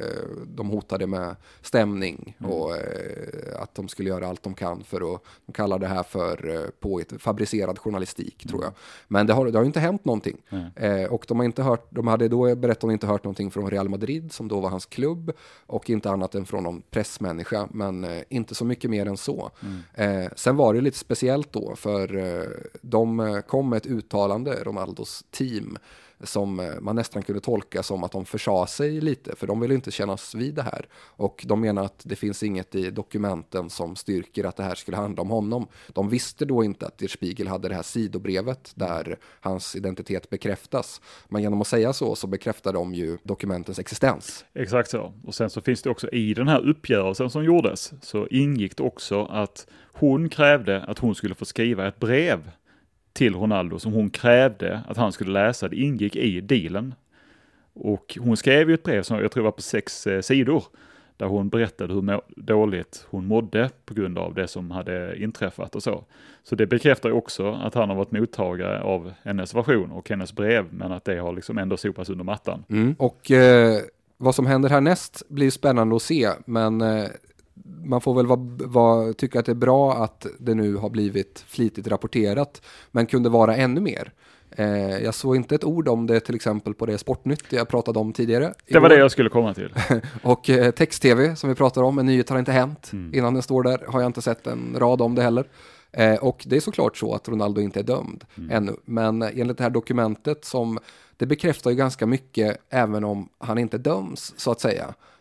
Speaker 2: de hotade med stämning och att de skulle göra allt de kan för att, de kallar det här för fabricerad journalistik, tror jag. Men det har inte hänt någonting. Och de hade då berättat om inte hört någonting från Real Madrid, som då var hans klubb, och inte annat än från någon pressmänniska, men inte så mycket mer än så. Sen var det lite speciellt då, för de kom med ett uttalande, Ronaldos team, som man nästan kunde tolka som att de försade sig lite, för de vill inte kännas vid det här. Och de menar att det finns inget i dokumenten som styrker att det här skulle handla om honom. De visste då inte att Der Spiegel hade det här sidobrevet där hans identitet bekräftas. Men genom att säga så bekräftar de ju dokumentens existens.
Speaker 1: Exakt så. Och sen så finns det också i den här uppgörelsen som gjordes, så ingick det också att hon krävde att hon skulle få skriva ett brev till Ronaldo som hon krävde att han skulle läsa. Det ingick i dealen. Och hon skrev ju ett brev som jag tror var på 6 sidor, där hon berättade hur dåligt hon mådde på grund av det som hade inträffat och så. Så det bekräftar ju också att han har varit mottagare av hennes version och hennes brev, men att det har liksom ändå sopas under mattan.
Speaker 2: Och vad som händer härnäst blir spännande att se, men man får väl tycka att det är bra att det nu har blivit flitigt rapporterat, men kunde vara ännu mer. Jag såg inte ett ord om det till exempel på det Sportnytt jag pratade om tidigare.
Speaker 1: Det var det jag skulle komma till.
Speaker 2: Och text-tv som vi pratar om, en nyhet har inte hänt. Innan den står där har jag inte sett en rad om det heller. Och det är såklart så att Ronaldo inte är dömd ännu. Men enligt det här dokumentet, det bekräftar ju ganska mycket även om han inte döms, så att säga.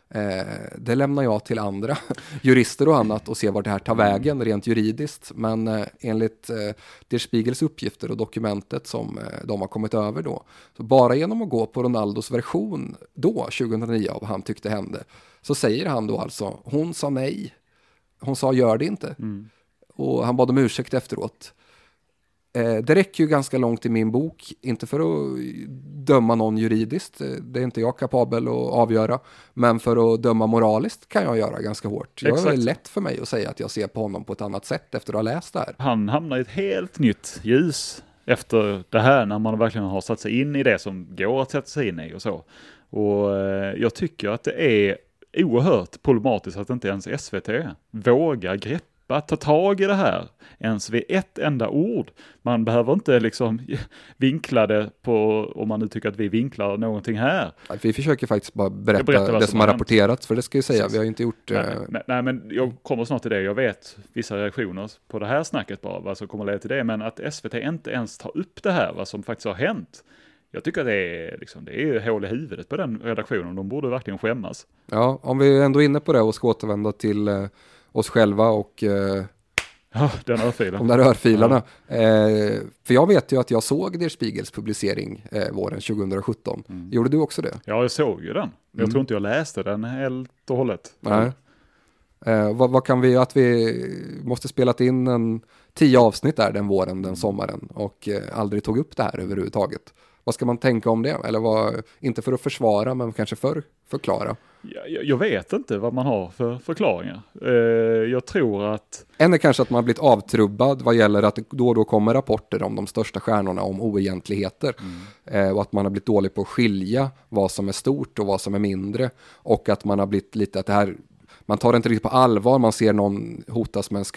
Speaker 2: Det lämnar jag till andra jurister och annat och se var det här tar vägen rent juridiskt. Men enligt Der Spiegels uppgifter och dokumentet som de har kommit över då, så bara genom att gå på Ronaldos version då, 2009, av vad han tyckte hände, så säger han då alltså, hon sa nej. Hon sa gör det inte. Och han bad om ursäkt efteråt. Det räcker ju ganska långt i min bok, inte för att döma någon juridiskt, det är inte jag kapabel att avgöra, men för att döma moraliskt kan jag göra ganska hårt. Det är väldigt lätt för mig att säga att jag ser på honom på ett annat sätt efter att ha läst det här.
Speaker 1: Han hamnar i ett helt nytt ljus efter det här, när man verkligen har satt sig in i det som går att sätta sig in i och så. Och jag tycker att det är oerhört problematiskt att inte ens SVT vågar greppa, ta tag i det här ens vid ett enda ord. Man behöver inte liksom vinkla det på, om man nu tycker att vi vinklar någonting här.
Speaker 2: Vi försöker faktiskt bara berätta det som har rapporterats, för det ska jag säga, vi har inte gjort...
Speaker 1: Nej, men jag kommer snart till det. Jag vet vissa reaktioner på det här snacket bara, vad som kommer att leda till det, men att SVT inte ens tar upp det här, vad som faktiskt har hänt. Jag tycker att det är hål i huvudet på den redaktionen. De borde verkligen skämmas.
Speaker 2: Ja, om vi ändå är inne på det och ska återvända till oss själva och
Speaker 1: den örfilen.
Speaker 2: De där örfilarna. För jag vet ju att jag såg Der Spiegels publicering våren 2017. Gjorde du också det?
Speaker 1: Ja, jag såg ju den. Jag tror inte jag läste den helt och hållet.
Speaker 2: Nej. Vad kan vi, att vi måste spelat in 10 avsnitt där den våren, den sommaren, och aldrig tog upp det här överhuvudtaget. Vad ska man tänka om det? Eller inte för att försvara, men kanske för förklara.
Speaker 1: Jag vet inte vad man har för förklaringar. Jag tror att...
Speaker 2: En är kanske att man har blivit avtrubbad vad gäller att det då och då kommer rapporter om de största stjärnorna om oegentligheter. Och att man har blivit dålig på att skilja vad som är stort och vad som är mindre. Och att man har blivit lite att det här... Man tar det inte riktigt på allvar, man ser någon hotas med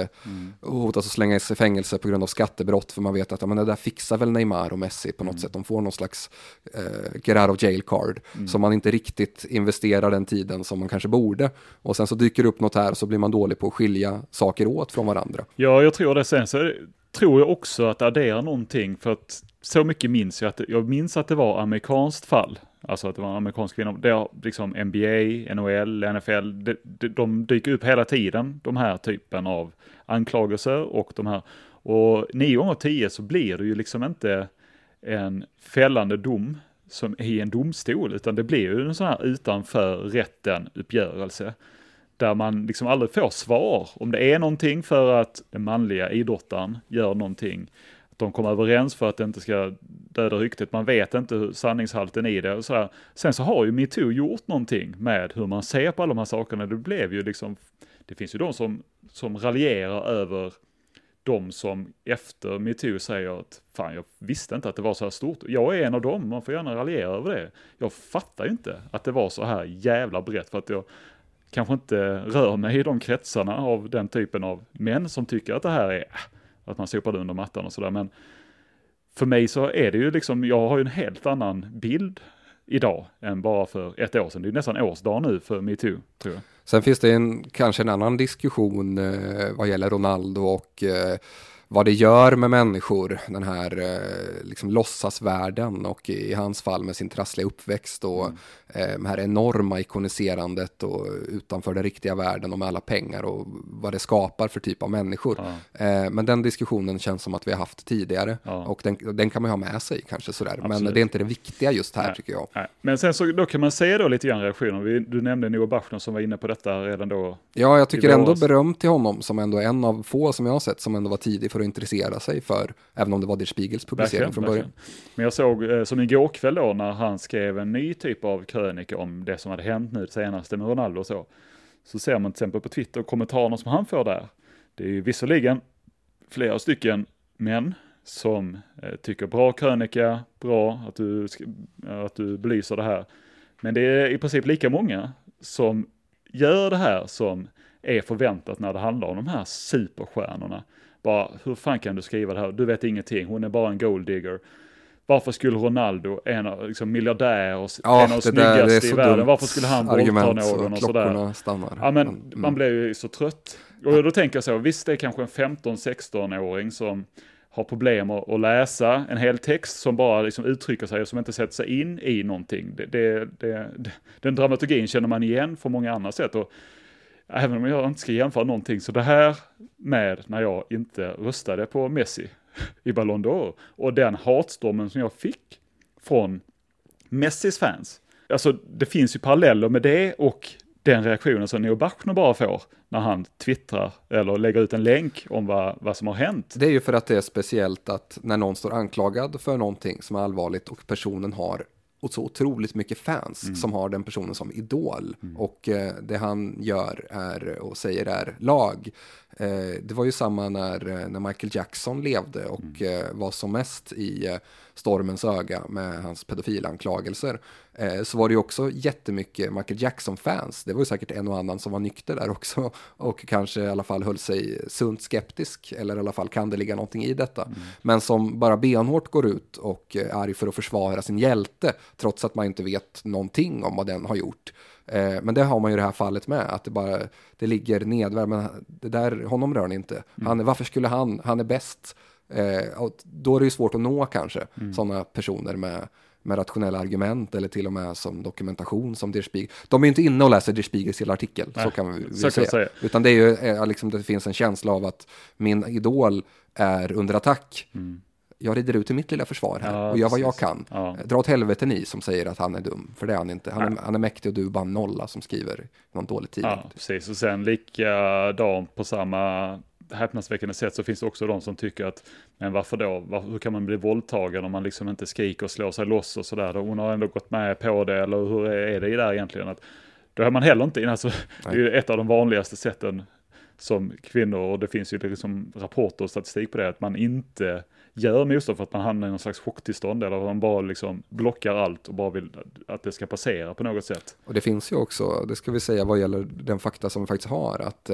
Speaker 2: hotas att slänga i sig fängelse på grund av skattebrott, för man vet att men det där fixar väl Neymar och Messi på något sätt. De får någon slags get out of jail card som man inte riktigt investerar den tiden som man kanske borde. Och sen så dyker det upp något här och så blir man dålig på att skilja saker åt från varandra. Ja,
Speaker 1: jag tror det. Sen så tror jag också att det adderar någonting, för att så mycket minns jag minns att det var amerikanskt fall. Alltså att det var en amerikansk kvinna. Det är liksom NBA, NHL, NFL. De dyker upp hela tiden, de här typen av anklagelser och de här. Och 9 gånger 10 så blir det ju liksom inte en fällande dom som i en domstol, utan det blir ju en sån här utanför rätten uppgörelse. Där man liksom aldrig får svar om det är någonting för att den manliga idrottaren gör någonting. De kommer överens för att det inte ska döda ryktet. Man vet inte hur sanningshalten i det. Och så här. Sen så har ju MeToo gjort någonting med hur man ser på alla de här sakerna. Det blev ju liksom, det finns ju de som raljerar över de som efter MeToo säger att fan, jag visste inte att det var så här stort. Jag är en av dem, man får gärna raljera över det. Jag fattar ju inte att det var så här jävla brett, för att jag kanske inte rör mig i de kretsarna av den typen av män som tycker att det här är att man sopar under mattan och sådär. Men för mig så är det ju liksom, jag har ju en helt annan bild idag än bara för 1 år sedan. Det är nästan årsdag nu för MeToo, tror jag.
Speaker 2: Sen finns det kanske en annan diskussion vad gäller Ronaldo och vad det gör med människor, den här liksom låtsasvärlden, och i hans fall med sin trassliga uppväxt och det här enorma ikoniserandet och utanför den riktiga världen och med alla pengar och vad det skapar för typ av människor. Men den diskussionen känns som att vi har haft tidigare och den kan man ha med sig kanske sådär. Absolut. Men det är inte det viktiga just här. Nej, tycker jag. Nej.
Speaker 1: Men sen så då kan man se då lite grann reaktioner. Du nämnde Noah Bachner som var inne på detta redan då.
Speaker 2: Ja, jag tycker ändå beröm till honom som ändå är en av få som jag har sett som ändå var tidig för att intressera sig för, även om det var Der Spiegels publicering från början.
Speaker 1: Men jag såg som igår kväll då när han skrev en ny typ av krönika om det som hade hänt nu senaste med Ronaldo och så ser man till exempel på Twitter kommentarerna som han får där. Det är ju visserligen flera stycken män som tycker bra krönika, bra att du belyser det här. Men det är i princip lika många som gör det här som är förväntat när det handlar om de här superstjärnorna. Bara, hur fan kan du skriva det här? Du vet ingenting, hon är bara en golddigger. Varför skulle Ronaldo, en av liksom miljardär och en av de snyggaste i världen, varför skulle han våldta någon och sådär? Ja, men man blir ju så trött. Och då tänker jag så, visst det är kanske en 15-16-åring som har problem att läsa en hel text som bara liksom uttrycker sig och som inte sätter sig in i någonting. Den dramaturgin känner man igen på många andra sätt. Och även om jag inte ska jämföra någonting, så det här med när jag inte röstade på Messi i Ballon d'Or och den hatstormen som jag fick från Messis fans. Alltså det finns ju paralleller med det och den reaktionen som Neo Bachner bara får när han twittrar eller lägger ut en länk om vad som har hänt.
Speaker 2: Det är ju för att det är speciellt att när någon står anklagad för någonting som är allvarligt och personen har och så otroligt mycket fans som har den personen som idol. Och det han gör och säger är lag. Det var ju samma när Michael Jackson levde och var som mest i stormens öga med hans pedofilanklagelser. Så var det ju också jättemycket Michael Jackson-fans. Det var ju säkert en och annan som var nykter där också och kanske i alla fall höll sig sunt skeptisk, eller i alla fall kan det ligga någonting i detta. Men som bara benhårt går ut och är arg för att försvara sin hjälte trots att man inte vet någonting om vad den har gjort. Men det har man ju i det här fallet med, att det ligger nedvärd, men det där, honom rör ni inte. Varför skulle han är bäst? Och då är det ju svårt att nå kanske sådana personer med rationella argument eller till och med som dokumentation som Der Spiegel. De är ju inte inne och läser Der Spiegels hela artikel. Nej, så kan vi säga. Utan det är ju liksom, det finns en känsla av att min idol är under attack. Jag rider ut i mitt lilla försvar här och gör vad jag kan. Dra åt helvete ni som säger att han är dum. För det är han inte. Han är mäktig och du är bara nolla som skriver någon dålig tidning.
Speaker 1: Ja, precis. Och sen likadant på samma häpnadsväckande sätt så finns det också de som tycker att men varför då? Hur kan man bli våldtagen om man liksom inte skriker och slår sig loss och sådär? Hon har ändå gått med på det, eller hur är det där egentligen? Att, då är man heller inte in. Alltså, det är ju ett av de vanligaste sätten som kvinnor, och det finns ju liksom rapporter och statistik på det, att man inte gör motstånd för att man hamnar i någon slags chocktillstånd, eller att man bara liksom blockar allt och bara vill att det ska passera på något sätt.
Speaker 2: Och det finns ju också, det ska vi säga vad gäller den fakta som vi faktiskt har, att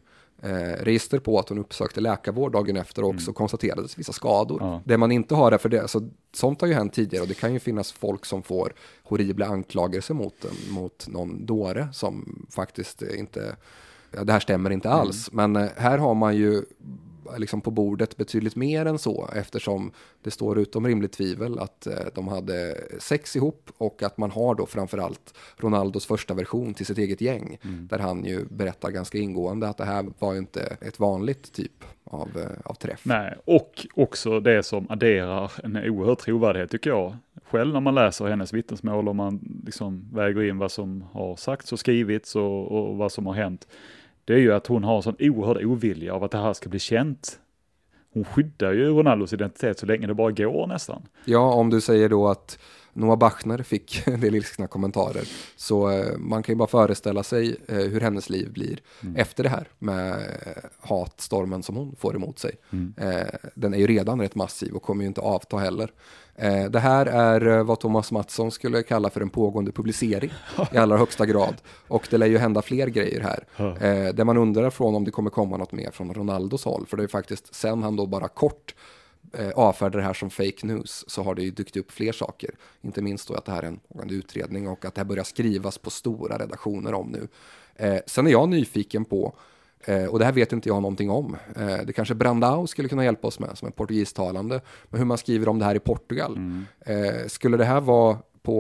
Speaker 2: register på att hon uppsökte läkarvård dagen efter och också konstaterades vissa skador. Ja. Det man inte har är för det, alltså, sånt har ju hänt tidigare och det kan ju finnas folk som får horribla anklagelser mot någon dåre som faktiskt inte, det här stämmer inte alls. Men här har man ju liksom på bordet betydligt mer än så, eftersom det står utom rimligt tvivel att de hade sex ihop och att man har då framförallt Ronaldos första version till sitt eget gäng där han ju berättar ganska ingående att det här var ju inte ett vanligt typ av träff.
Speaker 1: Nej, och också det som adderar en oerhörd trovärdighet tycker jag. Själv när man läser hennes vittnesmål och man liksom väger in vad som har sagts och skrivits och vad som har hänt. Det är ju att hon har en sån oerhörd ovilja av att det här ska bli känt. Hon skyddar ju Ronaldos identitet så länge det bara går nästan.
Speaker 2: Ja, om du säger då att Noah Bachner fick en del ilskna kommentarer, så man kan ju bara föreställa sig hur hennes liv blir efter det här med hatstormen som hon får emot sig. Den är ju redan rätt massiv och kommer ju inte avta heller. Det här är vad Thomas Mattsson skulle kalla för en pågående publicering i allra högsta grad. Och det lär ju hända fler grejer här. Det man undrar från om det kommer komma något mer från Ronaldos håll. För det är faktiskt, sen han då bara kort avfärdar det här som fake news, så har det ju dykt upp fler saker. Inte minst då att det här är en utredning och att det här börjar skrivas på stora redaktioner om nu. Sen är jag nyfiken på, och det här vet inte jag någonting om, det kanske Brandao skulle kunna hjälpa oss med som är portugistalande, men hur man skriver om det här i Portugal. Skulle det här vara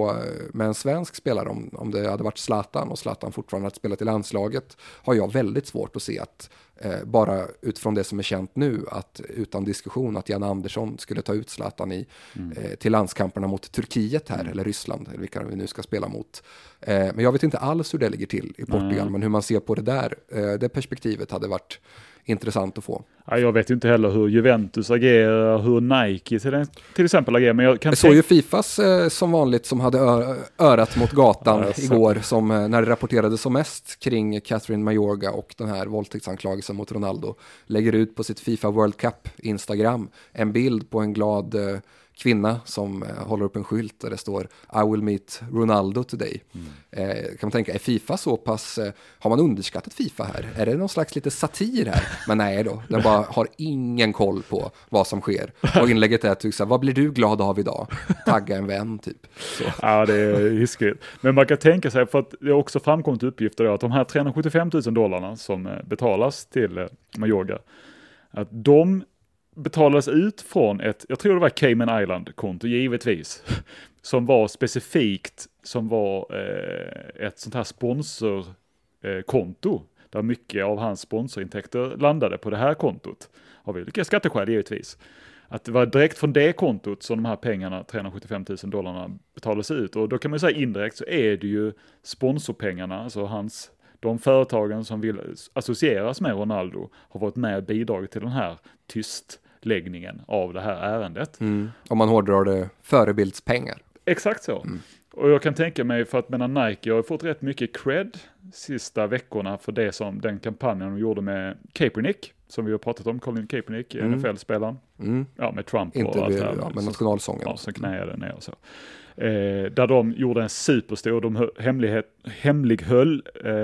Speaker 2: med en svensk spelare, om det hade varit Zlatan och Zlatan fortfarande hade spelat i landslaget, har jag väldigt svårt att se att bara utifrån det som är känt nu, att utan diskussion att Jan Andersson skulle ta ut Zlatan till landskamperna mot Turkiet här, eller Ryssland, eller vilka vi nu ska spela mot. Men jag vet inte alls hur det ligger till i Portugal, men hur man ser på det där, det perspektivet hade varit intressant att få.
Speaker 1: Ja, jag vet ju inte heller hur Juventus agerar, hur Nike till exempel agerar. Men jag
Speaker 2: såg ju Fifas som vanligt som hade örat mot gatan igår, som när det rapporterades som mest kring Catherine Mayorga och den här våldtäktsanklagelsen mot Ronaldo, lägger ut på sitt FIFA World Cup Instagram en bild på en glad kvinna som håller upp en skylt där det står I will meet Ronaldo today. Kan man tänka, är FIFA så pass, har man underskattat FIFA här? Är det någon slags lite satir här? Men nej då, den bara har ingen koll på vad som sker. Och inlägget är typ så här, vad blir du glad av idag? Tagga en vän typ. Så.
Speaker 1: Ja, det är hiskligt. Men man kan tänka sig, för att det har också framkommit uppgifter då, att de här $375,000 som betalas till Mayorga, att de betalades ut från jag tror det var Cayman Island-konto givetvis, som var specifikt, som var ett sånt här sponsorkonto, där mycket av hans sponsorintäkter landade på det här kontot. Av olika skatteskäl givetvis. Att det var direkt från det kontot som de här pengarna, $375 000 betalades ut. Och då kan man säga indirekt så är det ju sponsorpengarna, alltså de företagen som vill associeras med Ronaldo har varit med och bidragit till den här tystläggningen av det här ärendet.
Speaker 2: Om man hårdrar det, förebildspengar.
Speaker 1: Exakt så. Och jag kan tänka mig, för att Nike har fått rätt mycket cred sista veckorna för det som den kampanjen de gjorde med Kaepernick, som vi har pratat om, Colin Kaepernick, NFL-spelaren. Ja, med Trump
Speaker 2: inte
Speaker 1: och allt det här.
Speaker 2: Ja, med nationalsången.
Speaker 1: Ja, som knäade ner och så. Där de gjorde en superstor, de hemlighöll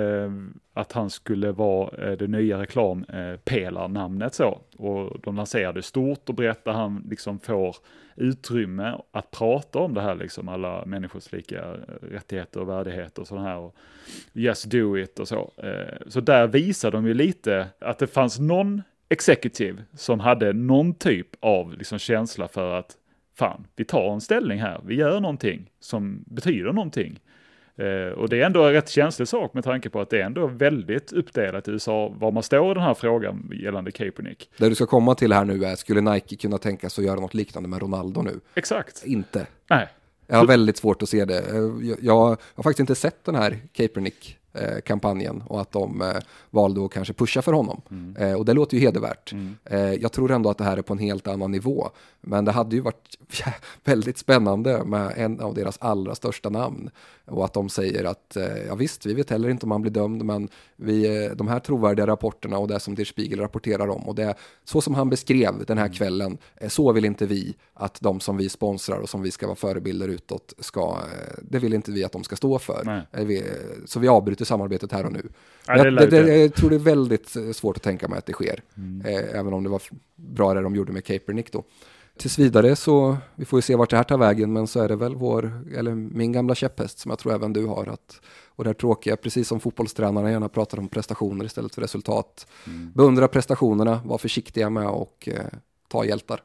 Speaker 1: att han skulle vara det nya reklampelarnamnet så. Och de lanserade stort och brett där han liksom får utrymme att prata om det här, liksom alla människors lika rättigheter och värdigheter och sådana här, och yes do it och så. Så där visar de ju lite att det fanns någon executive som hade någon typ av liksom känsla för att fan, vi tar en ställning här, vi gör någonting som betyder någonting. Och det är ändå en rätt känslig sak med tanke på att det är ändå väldigt uppdelat i USA var man står i den här frågan gällande Kaepernick.
Speaker 2: Det du ska komma till här nu är, skulle Nike kunna tänka sig att göra något liknande med Ronaldo nu?
Speaker 1: Exakt.
Speaker 2: Inte.
Speaker 1: Nej.
Speaker 2: Jag har väldigt svårt att se det. Jag har faktiskt inte sett den här Kaepernick-kampanjen och att de valde att kanske pusha för honom. Och det låter ju hedervärt. Jag tror ändå att det här är på en helt annan nivå. Men det hade ju varit väldigt spännande med en av deras allra största namn. Och att de säger att, ja visst, vi vet heller inte om han blir dömd, men de här trovärdiga rapporterna och det som Der Spiegel rapporterar om, och det så som han beskrev den här kvällen, så vill inte vi att de som vi sponsrar och som vi ska vara förebilder utåt det vill inte vi att de ska stå för. Så vi avbryter samarbetet här och nu. Ja, jag tror det är väldigt svårt att tänka mig att det sker. Även om det var bra det de gjorde med Kaepernick då. Tills vidare så, vi får ju se vart det här tar vägen, men så är det väl min gamla käpphäst som jag tror även du har, och det här tråkiga, precis som fotbollstränarna gärna pratar om prestationer istället för resultat. Beundra prestationerna, var försiktiga med och ta hjältar.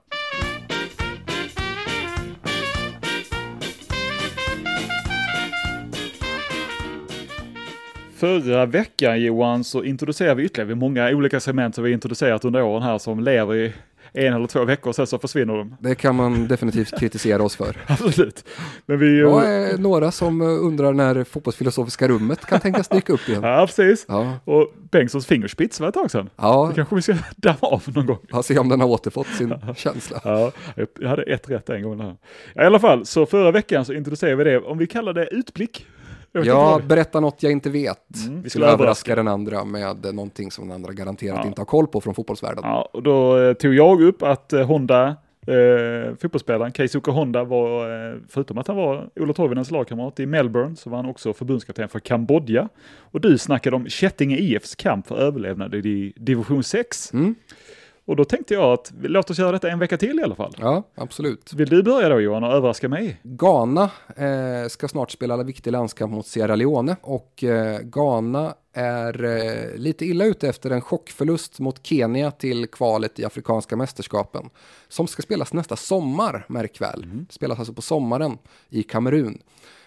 Speaker 1: Förra veckan, Johan, så introducerade vi ytterligare många olika segment som vi introducerat under åren här som lever i 1 eller 2 veckor, sen så försvinner de.
Speaker 2: Det kan man definitivt kritisera oss för.
Speaker 1: Absolut. Men
Speaker 2: några som undrar när fotbollsfilosofiska rummet kan tänkas dyka upp igen.
Speaker 1: Ja, precis. Ja. Och Bengtssons fingerspits var ett tag sedan.
Speaker 2: Ja.
Speaker 1: Det kanske vi ska damma av någon gång.
Speaker 2: Ja, se om den har återfått sin känsla.
Speaker 1: Ja, jag hade 1 rätt en gång här. Ja, i alla fall, så förra veckan så introducerade vi det, om vi kallar det utblick.
Speaker 2: Ja, berätta något jag inte vet. Vi skulle överraska den andra med någonting som den andra garanterat inte har koll på från fotbollsvärlden.
Speaker 1: Ja, och då tog jag upp att Honda, fotbollsspelaren Keisuke Honda, var, förutom att han var Ola Toivonens lagkamrat i Melbourne, så var han också förbundskapten för Kambodja. Och du snackade om Kättinge IFs kamp för överlevnad i division 6. Och då tänkte jag att låt oss göra detta en vecka till i alla fall.
Speaker 2: Ja, absolut.
Speaker 1: Vill du börja då, Johan, och överraska mig?
Speaker 2: Ghana ska snart spela en viktig landskamp mot Sierra Leone, och Ghana är lite illa ute efter en chockförlust mot Kenya till kvalet i Afrikanska mästerskapen, som ska spelas nästa sommar, märk väl. Spelas alltså på sommaren i Kamerun.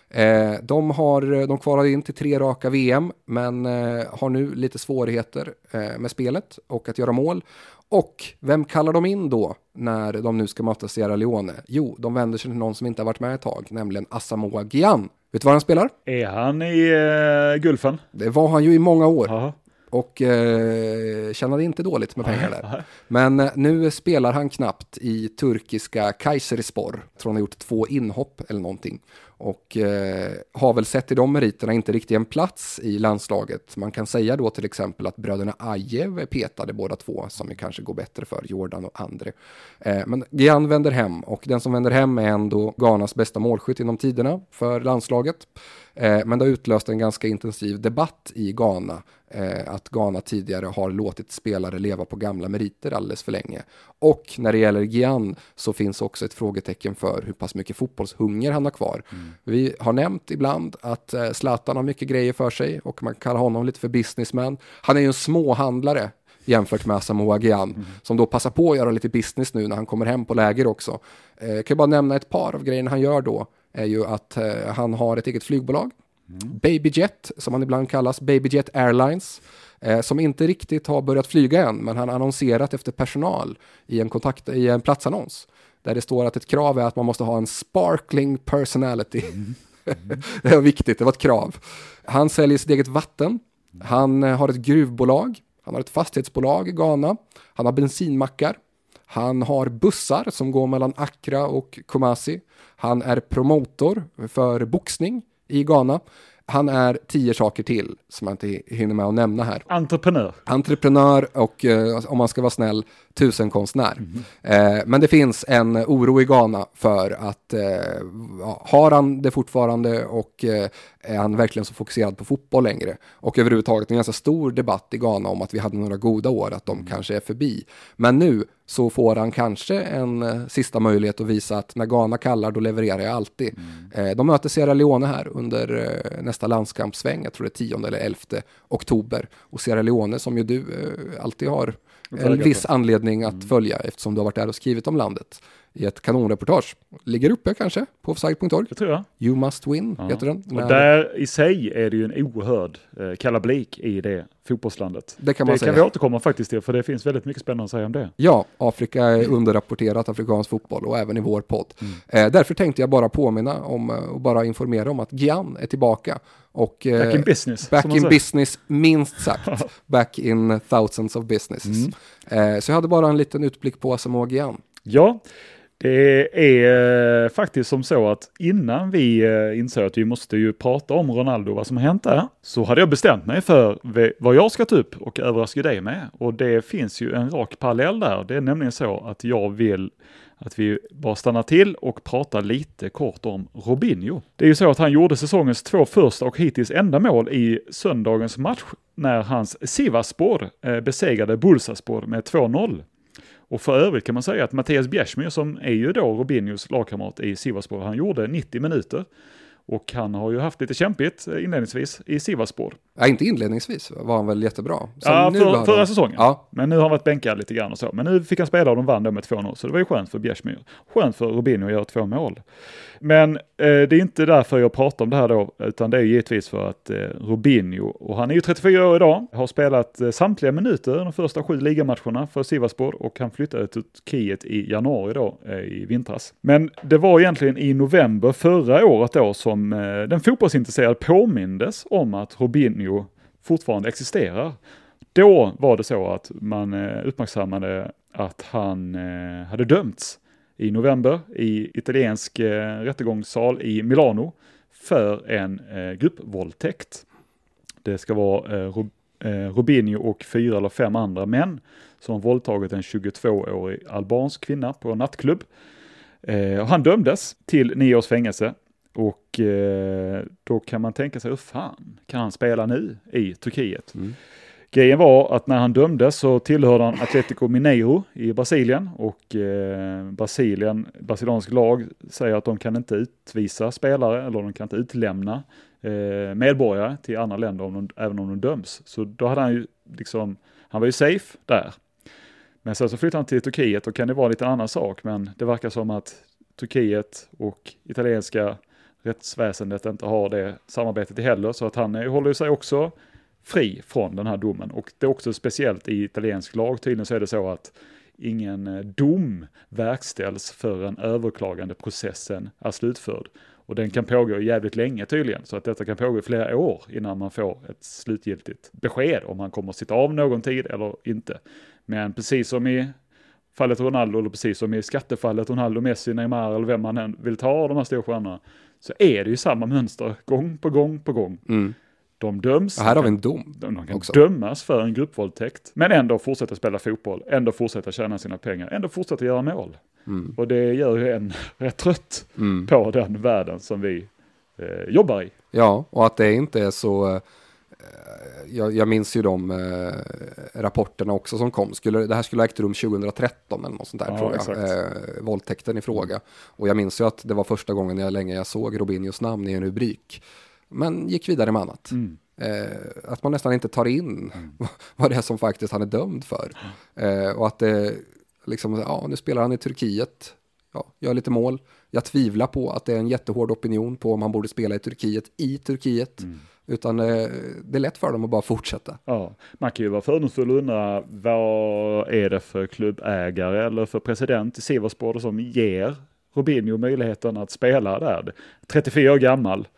Speaker 2: De kvalade in till 3 raka VM, men har nu lite svårigheter med spelet och att göra mål. Och vem kallar de in då när de nu ska möta Sierra Leone? Jo, de vänder sig till någon som inte har varit med ett tag, nämligen Asamoah Gyan. Vet du var han spelar?
Speaker 1: Är han i Gulfen?
Speaker 2: Det var han ju i många år.
Speaker 1: Aha.
Speaker 2: Och tjänade inte dåligt med pengar där. Men nu spelar han knappt i turkiska Kayserispor. Jag tror han har gjort 2 inhopp eller någonting. Och har väl sett i de meriterna inte riktigt en plats i landslaget. Man kan säga då till exempel att bröderna Ajev är petade båda 2, som ju kanske går bättre för Jordan och Andre. Men Gyan vänder hem, och den som vänder hem är ändå Ghanas bästa målskytt inom tiderna för landslaget. Men det har utlöst en ganska intensiv debatt i Ghana, att Ghana tidigare har låtit spelare leva på gamla meriter alldeles för länge. Och när det gäller Gyan så finns också ett frågetecken för hur pass mycket fotbollshunger han har kvar. Vi har nämnt ibland att Zlatan har mycket grejer för sig, och man kallar honom lite för businessman. Han är ju en småhandlare jämfört med Asamoah Gyan, som då passar på att göra lite business nu när han kommer hem på läger också. Jag kan bara nämna ett par av grejerna han gör då, är ju att han har ett eget flygbolag, Babyjet, som han ibland kallas, Babyjet Airlines, som inte riktigt har börjat flyga än, men han har annonserat efter personal i en platsannons där det står att ett krav är att man måste ha en sparkling personality. Det var viktigt, det var ett krav. Han säljer sitt eget vatten, han har ett gruvbolag, han har ett fastighetsbolag i Ghana, han har bensinmackar, han har bussar som går mellan Accra och Kumasi, han är promotor för boxning i Ghana. Han är 10 saker till som jag inte hinner med att nämna här. Entreprenör och om man ska vara snäll, 1000-konstnär. Men det finns en oro i Ghana för att har han det fortfarande och är han verkligen så fokuserad på fotboll längre? Och överhuvudtaget en ganska stor debatt i Ghana om att vi hade några goda år, att de kanske är förbi. Men nu så får han kanske en sista möjlighet att visa att när Ghana kallar, då levererar jag alltid. De möter Sierra Leone här under nästa landskampssväng, jag tror det är 10 eller 11 oktober. Och Sierra Leone, som ju du alltid har en viss anledning att följa, eftersom du har varit där och skrivit om landet i ett kanonreportage. Ligger uppe kanske på offside.org.
Speaker 1: Det tror jag.
Speaker 2: You Must Win heter den.
Speaker 1: Och där i sig är det ju en oerhörd kalabalik i det fotbollslandet.
Speaker 2: Det kan man säga.
Speaker 1: Det kan vi återkomma faktiskt till, för det finns väldigt mycket spännande att säga om det.
Speaker 2: Ja, Afrika är underrapporterat, afrikansk fotboll, och även i vår podd. Därför tänkte jag bara påminna om och bara informera om att Gyan är tillbaka. Och,
Speaker 1: back in business.
Speaker 2: Back in business, minst sagt. Back in thousands of businesses. Så jag hade bara en liten utblick på Asamoah Gyan.
Speaker 1: Ja, det är faktiskt som så att innan vi insåg att vi måste ju prata om Ronaldo, vad som har hänt där, så hade jag bestämt mig för vad jag ska ta upp och överraska dig med. Och det finns ju en rak parallell där. Det är nämligen så att jag vill att vi bara stannar till och pratar lite kort om Robinho. Det är ju så att han gjorde säsongens 2 första och hittills enda mål i söndagens match när hans Sivasspor besegrade Bursaspor med 2-0. Och för övrigt kan man säga att Mattias Bjärsmyr, som är ju då Robinhos lagkamrat i Sivasspor, han gjorde 90 minuter. Och han har ju haft lite kämpigt inledningsvis i Sivasspor.
Speaker 2: Ja, inte inledningsvis var han väl jättebra.
Speaker 1: Ja, förra säsongen. Ja. Men nu har han varit bänkad lite grann och så. Men nu fick han spela och de vann då med 2-0. Så det var ju skönt för Bjärsmyr. Skönt för Robinho att göra 2 mål. Men det är inte därför jag pratar om det här då. Utan det är givetvis för att Robinho, och han är ju 34 år idag, har spelat samtliga minuter de första 7 ligamatcherna för Sivasspor. Och han flyttade till Turkiet i januari då, i vintras. Men det var egentligen i november förra året då som den fotbollsintresserade påmindes om att Robinho fortfarande existerar. Då var det så att man uppmärksammade att han hade dömts i november i italiensk rättegångssal i Milano för en gruppvåldtäkt. Det ska vara Robinho och 4 eller 5 andra män som våldtagit en 22-årig albansk kvinna på en nattklubb. Han dömdes till 9 års fängelse. Och då kan man tänka sig, hur fan kan han spela nu i Turkiet? Grejen var att när han dömdes så tillhörde han Atlético Mineiro i Brasilien. Och brasiliansk lag säger att de kan inte utvisa spelare eller de kan inte utlämna medborgare till andra länder även om de döms. Så då hade han ju liksom, han var ju safe där. Men sen så flyttade han till Turkiet och kan det vara lite annan sak. Men det verkar som att Turkiet och italienska rättsväsendet inte har det samarbetet heller, så att han håller sig också fri från den här domen. Och det är också speciellt i italiensk lag, tydligen så är det så att ingen dom verkställs förrän överklagandeprocessen är slutförd. Och den kan pågå jävligt länge tydligen, så att detta kan pågå i flera år innan man får ett slutgiltigt besked om han kommer att sitta av någon tid eller inte. Men precis som i fallet Ronaldo, eller precis som i skattefallet Ronaldo, Messi, Neymar eller vem man än vill ta av de här stora stjärnorna, så är det ju samma mönster gång på gång på gång. De döms.
Speaker 2: Här har vi en dom.
Speaker 1: De kan dömas för en gruppvåldtäkt, men ändå fortsätta spela fotboll, ändå fortsätta tjäna sina pengar, ändå fortsätta göra mål. Och det gör ju en rätt trött på den världen som vi jobbar i.
Speaker 2: Ja, och att det inte är så... Jag minns ju de rapporterna också som kom. Det här skulle ha ägt rum 2013 eller något sånt där, tror jag. Våldtäkten i fråga. Och jag minns ju att det var första gången jag såg Robinhos namn i en rubrik. Men gick vidare med annat. Att man nästan inte tar in vad det är som faktiskt han är dömd för. Och att det liksom, nu spelar han i Turkiet, gör lite mål. Jag tvivlar på att det är en jättehård opinion på om han borde spela i Turkiet. Utan det är lätt för dem att bara fortsätta.
Speaker 1: Ja, man kan ju vara fördomsfull och undra, vad är det för klubbägare eller för president i Sivasspor som ger Robinho möjligheten att spela där? 34 år gammal.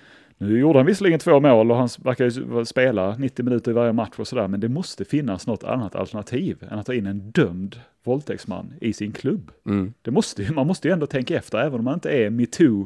Speaker 1: Nu gjorde han visserligen 2 mål och han verkar ju spela 90 minuter i varje match och sådär, men det måste finnas något annat alternativ än att ta in en dömd våldtäktsman i sin klubb. Man måste ju ändå tänka efter, även om man inte är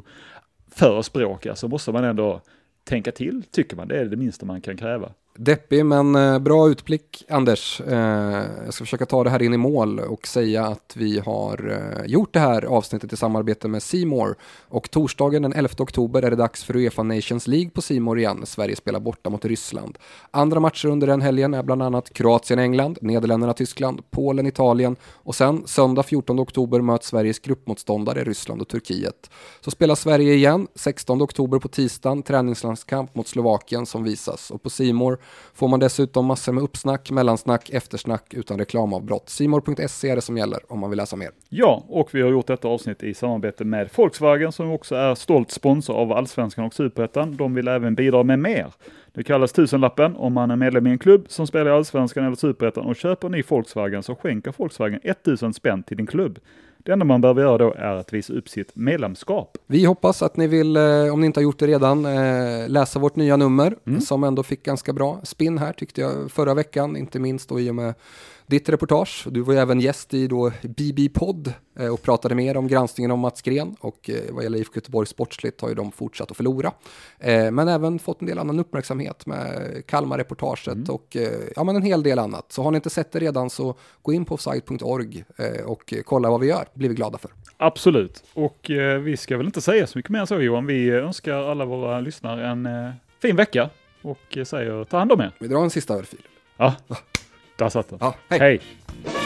Speaker 1: MeToo-förespråkare, så måste man ändå tänka till, tycker man. Det är det minsta man kan kräva.
Speaker 2: Deppig men bra utblick, Anders. Jag ska försöka ta det här in i mål och säga att vi har gjort det här avsnittet i samarbete med C More. Och torsdagen den 11 oktober är det dags för UEFA Nations League på C More igen. Sverige spelar borta mot Ryssland. Andra matcher under den helgen är bland annat Kroatien-England, Nederländerna-Tyskland, Polen-Italien och sen söndag 14 oktober möts Sveriges gruppmotståndare Ryssland och Turkiet. Så spelar Sverige igen 16 oktober på tisdagen, träningslandskamp mot Slovakien som visas. Och på C More får man dessutom massor med uppsnack, mellansnack, eftersnack utan reklamavbrott. C-more.se är det som gäller om man vill läsa mer.
Speaker 1: Ja, och vi har gjort detta avsnitt i samarbete med Volkswagen som också är stolt sponsor av Allsvenskan och Superettan. De vill även bidra med mer. Det kallas 1000-lappen om man är medlem i en klubb som spelar i Allsvenskan eller Superettan och köper en ny Volkswagen, så skänker Volkswagen 1000 spänn till din klubb. Det enda man behöver göra då är att visa upp sitt medlemskap.
Speaker 2: Vi hoppas att ni vill, om ni inte har gjort det redan, läsa vårt nya nummer som ändå fick ganska bra spin här tyckte jag förra veckan, inte minst då i och med ditt reportage. Du var ju även gäst i då BB-podd och pratade mer om granskningen om Mats Gren, och vad gäller IFK Göteborg sportsligt har ju de fortsatt att förlora. Men även fått en del annan uppmärksamhet med Kalmar-reportaget och men en hel del annat. Så har ni inte sett det redan så gå in på offside.org och kolla vad vi gör. Blir vi glada för.
Speaker 1: Absolut. Och vi ska väl inte säga så mycket mer än så, Johan. Vi önskar alla våra lyssnare en fin vecka och säger ta hand om er.
Speaker 2: Vi drar en sista örfil.
Speaker 1: Ja, där satt den.
Speaker 2: Ja,
Speaker 1: hej.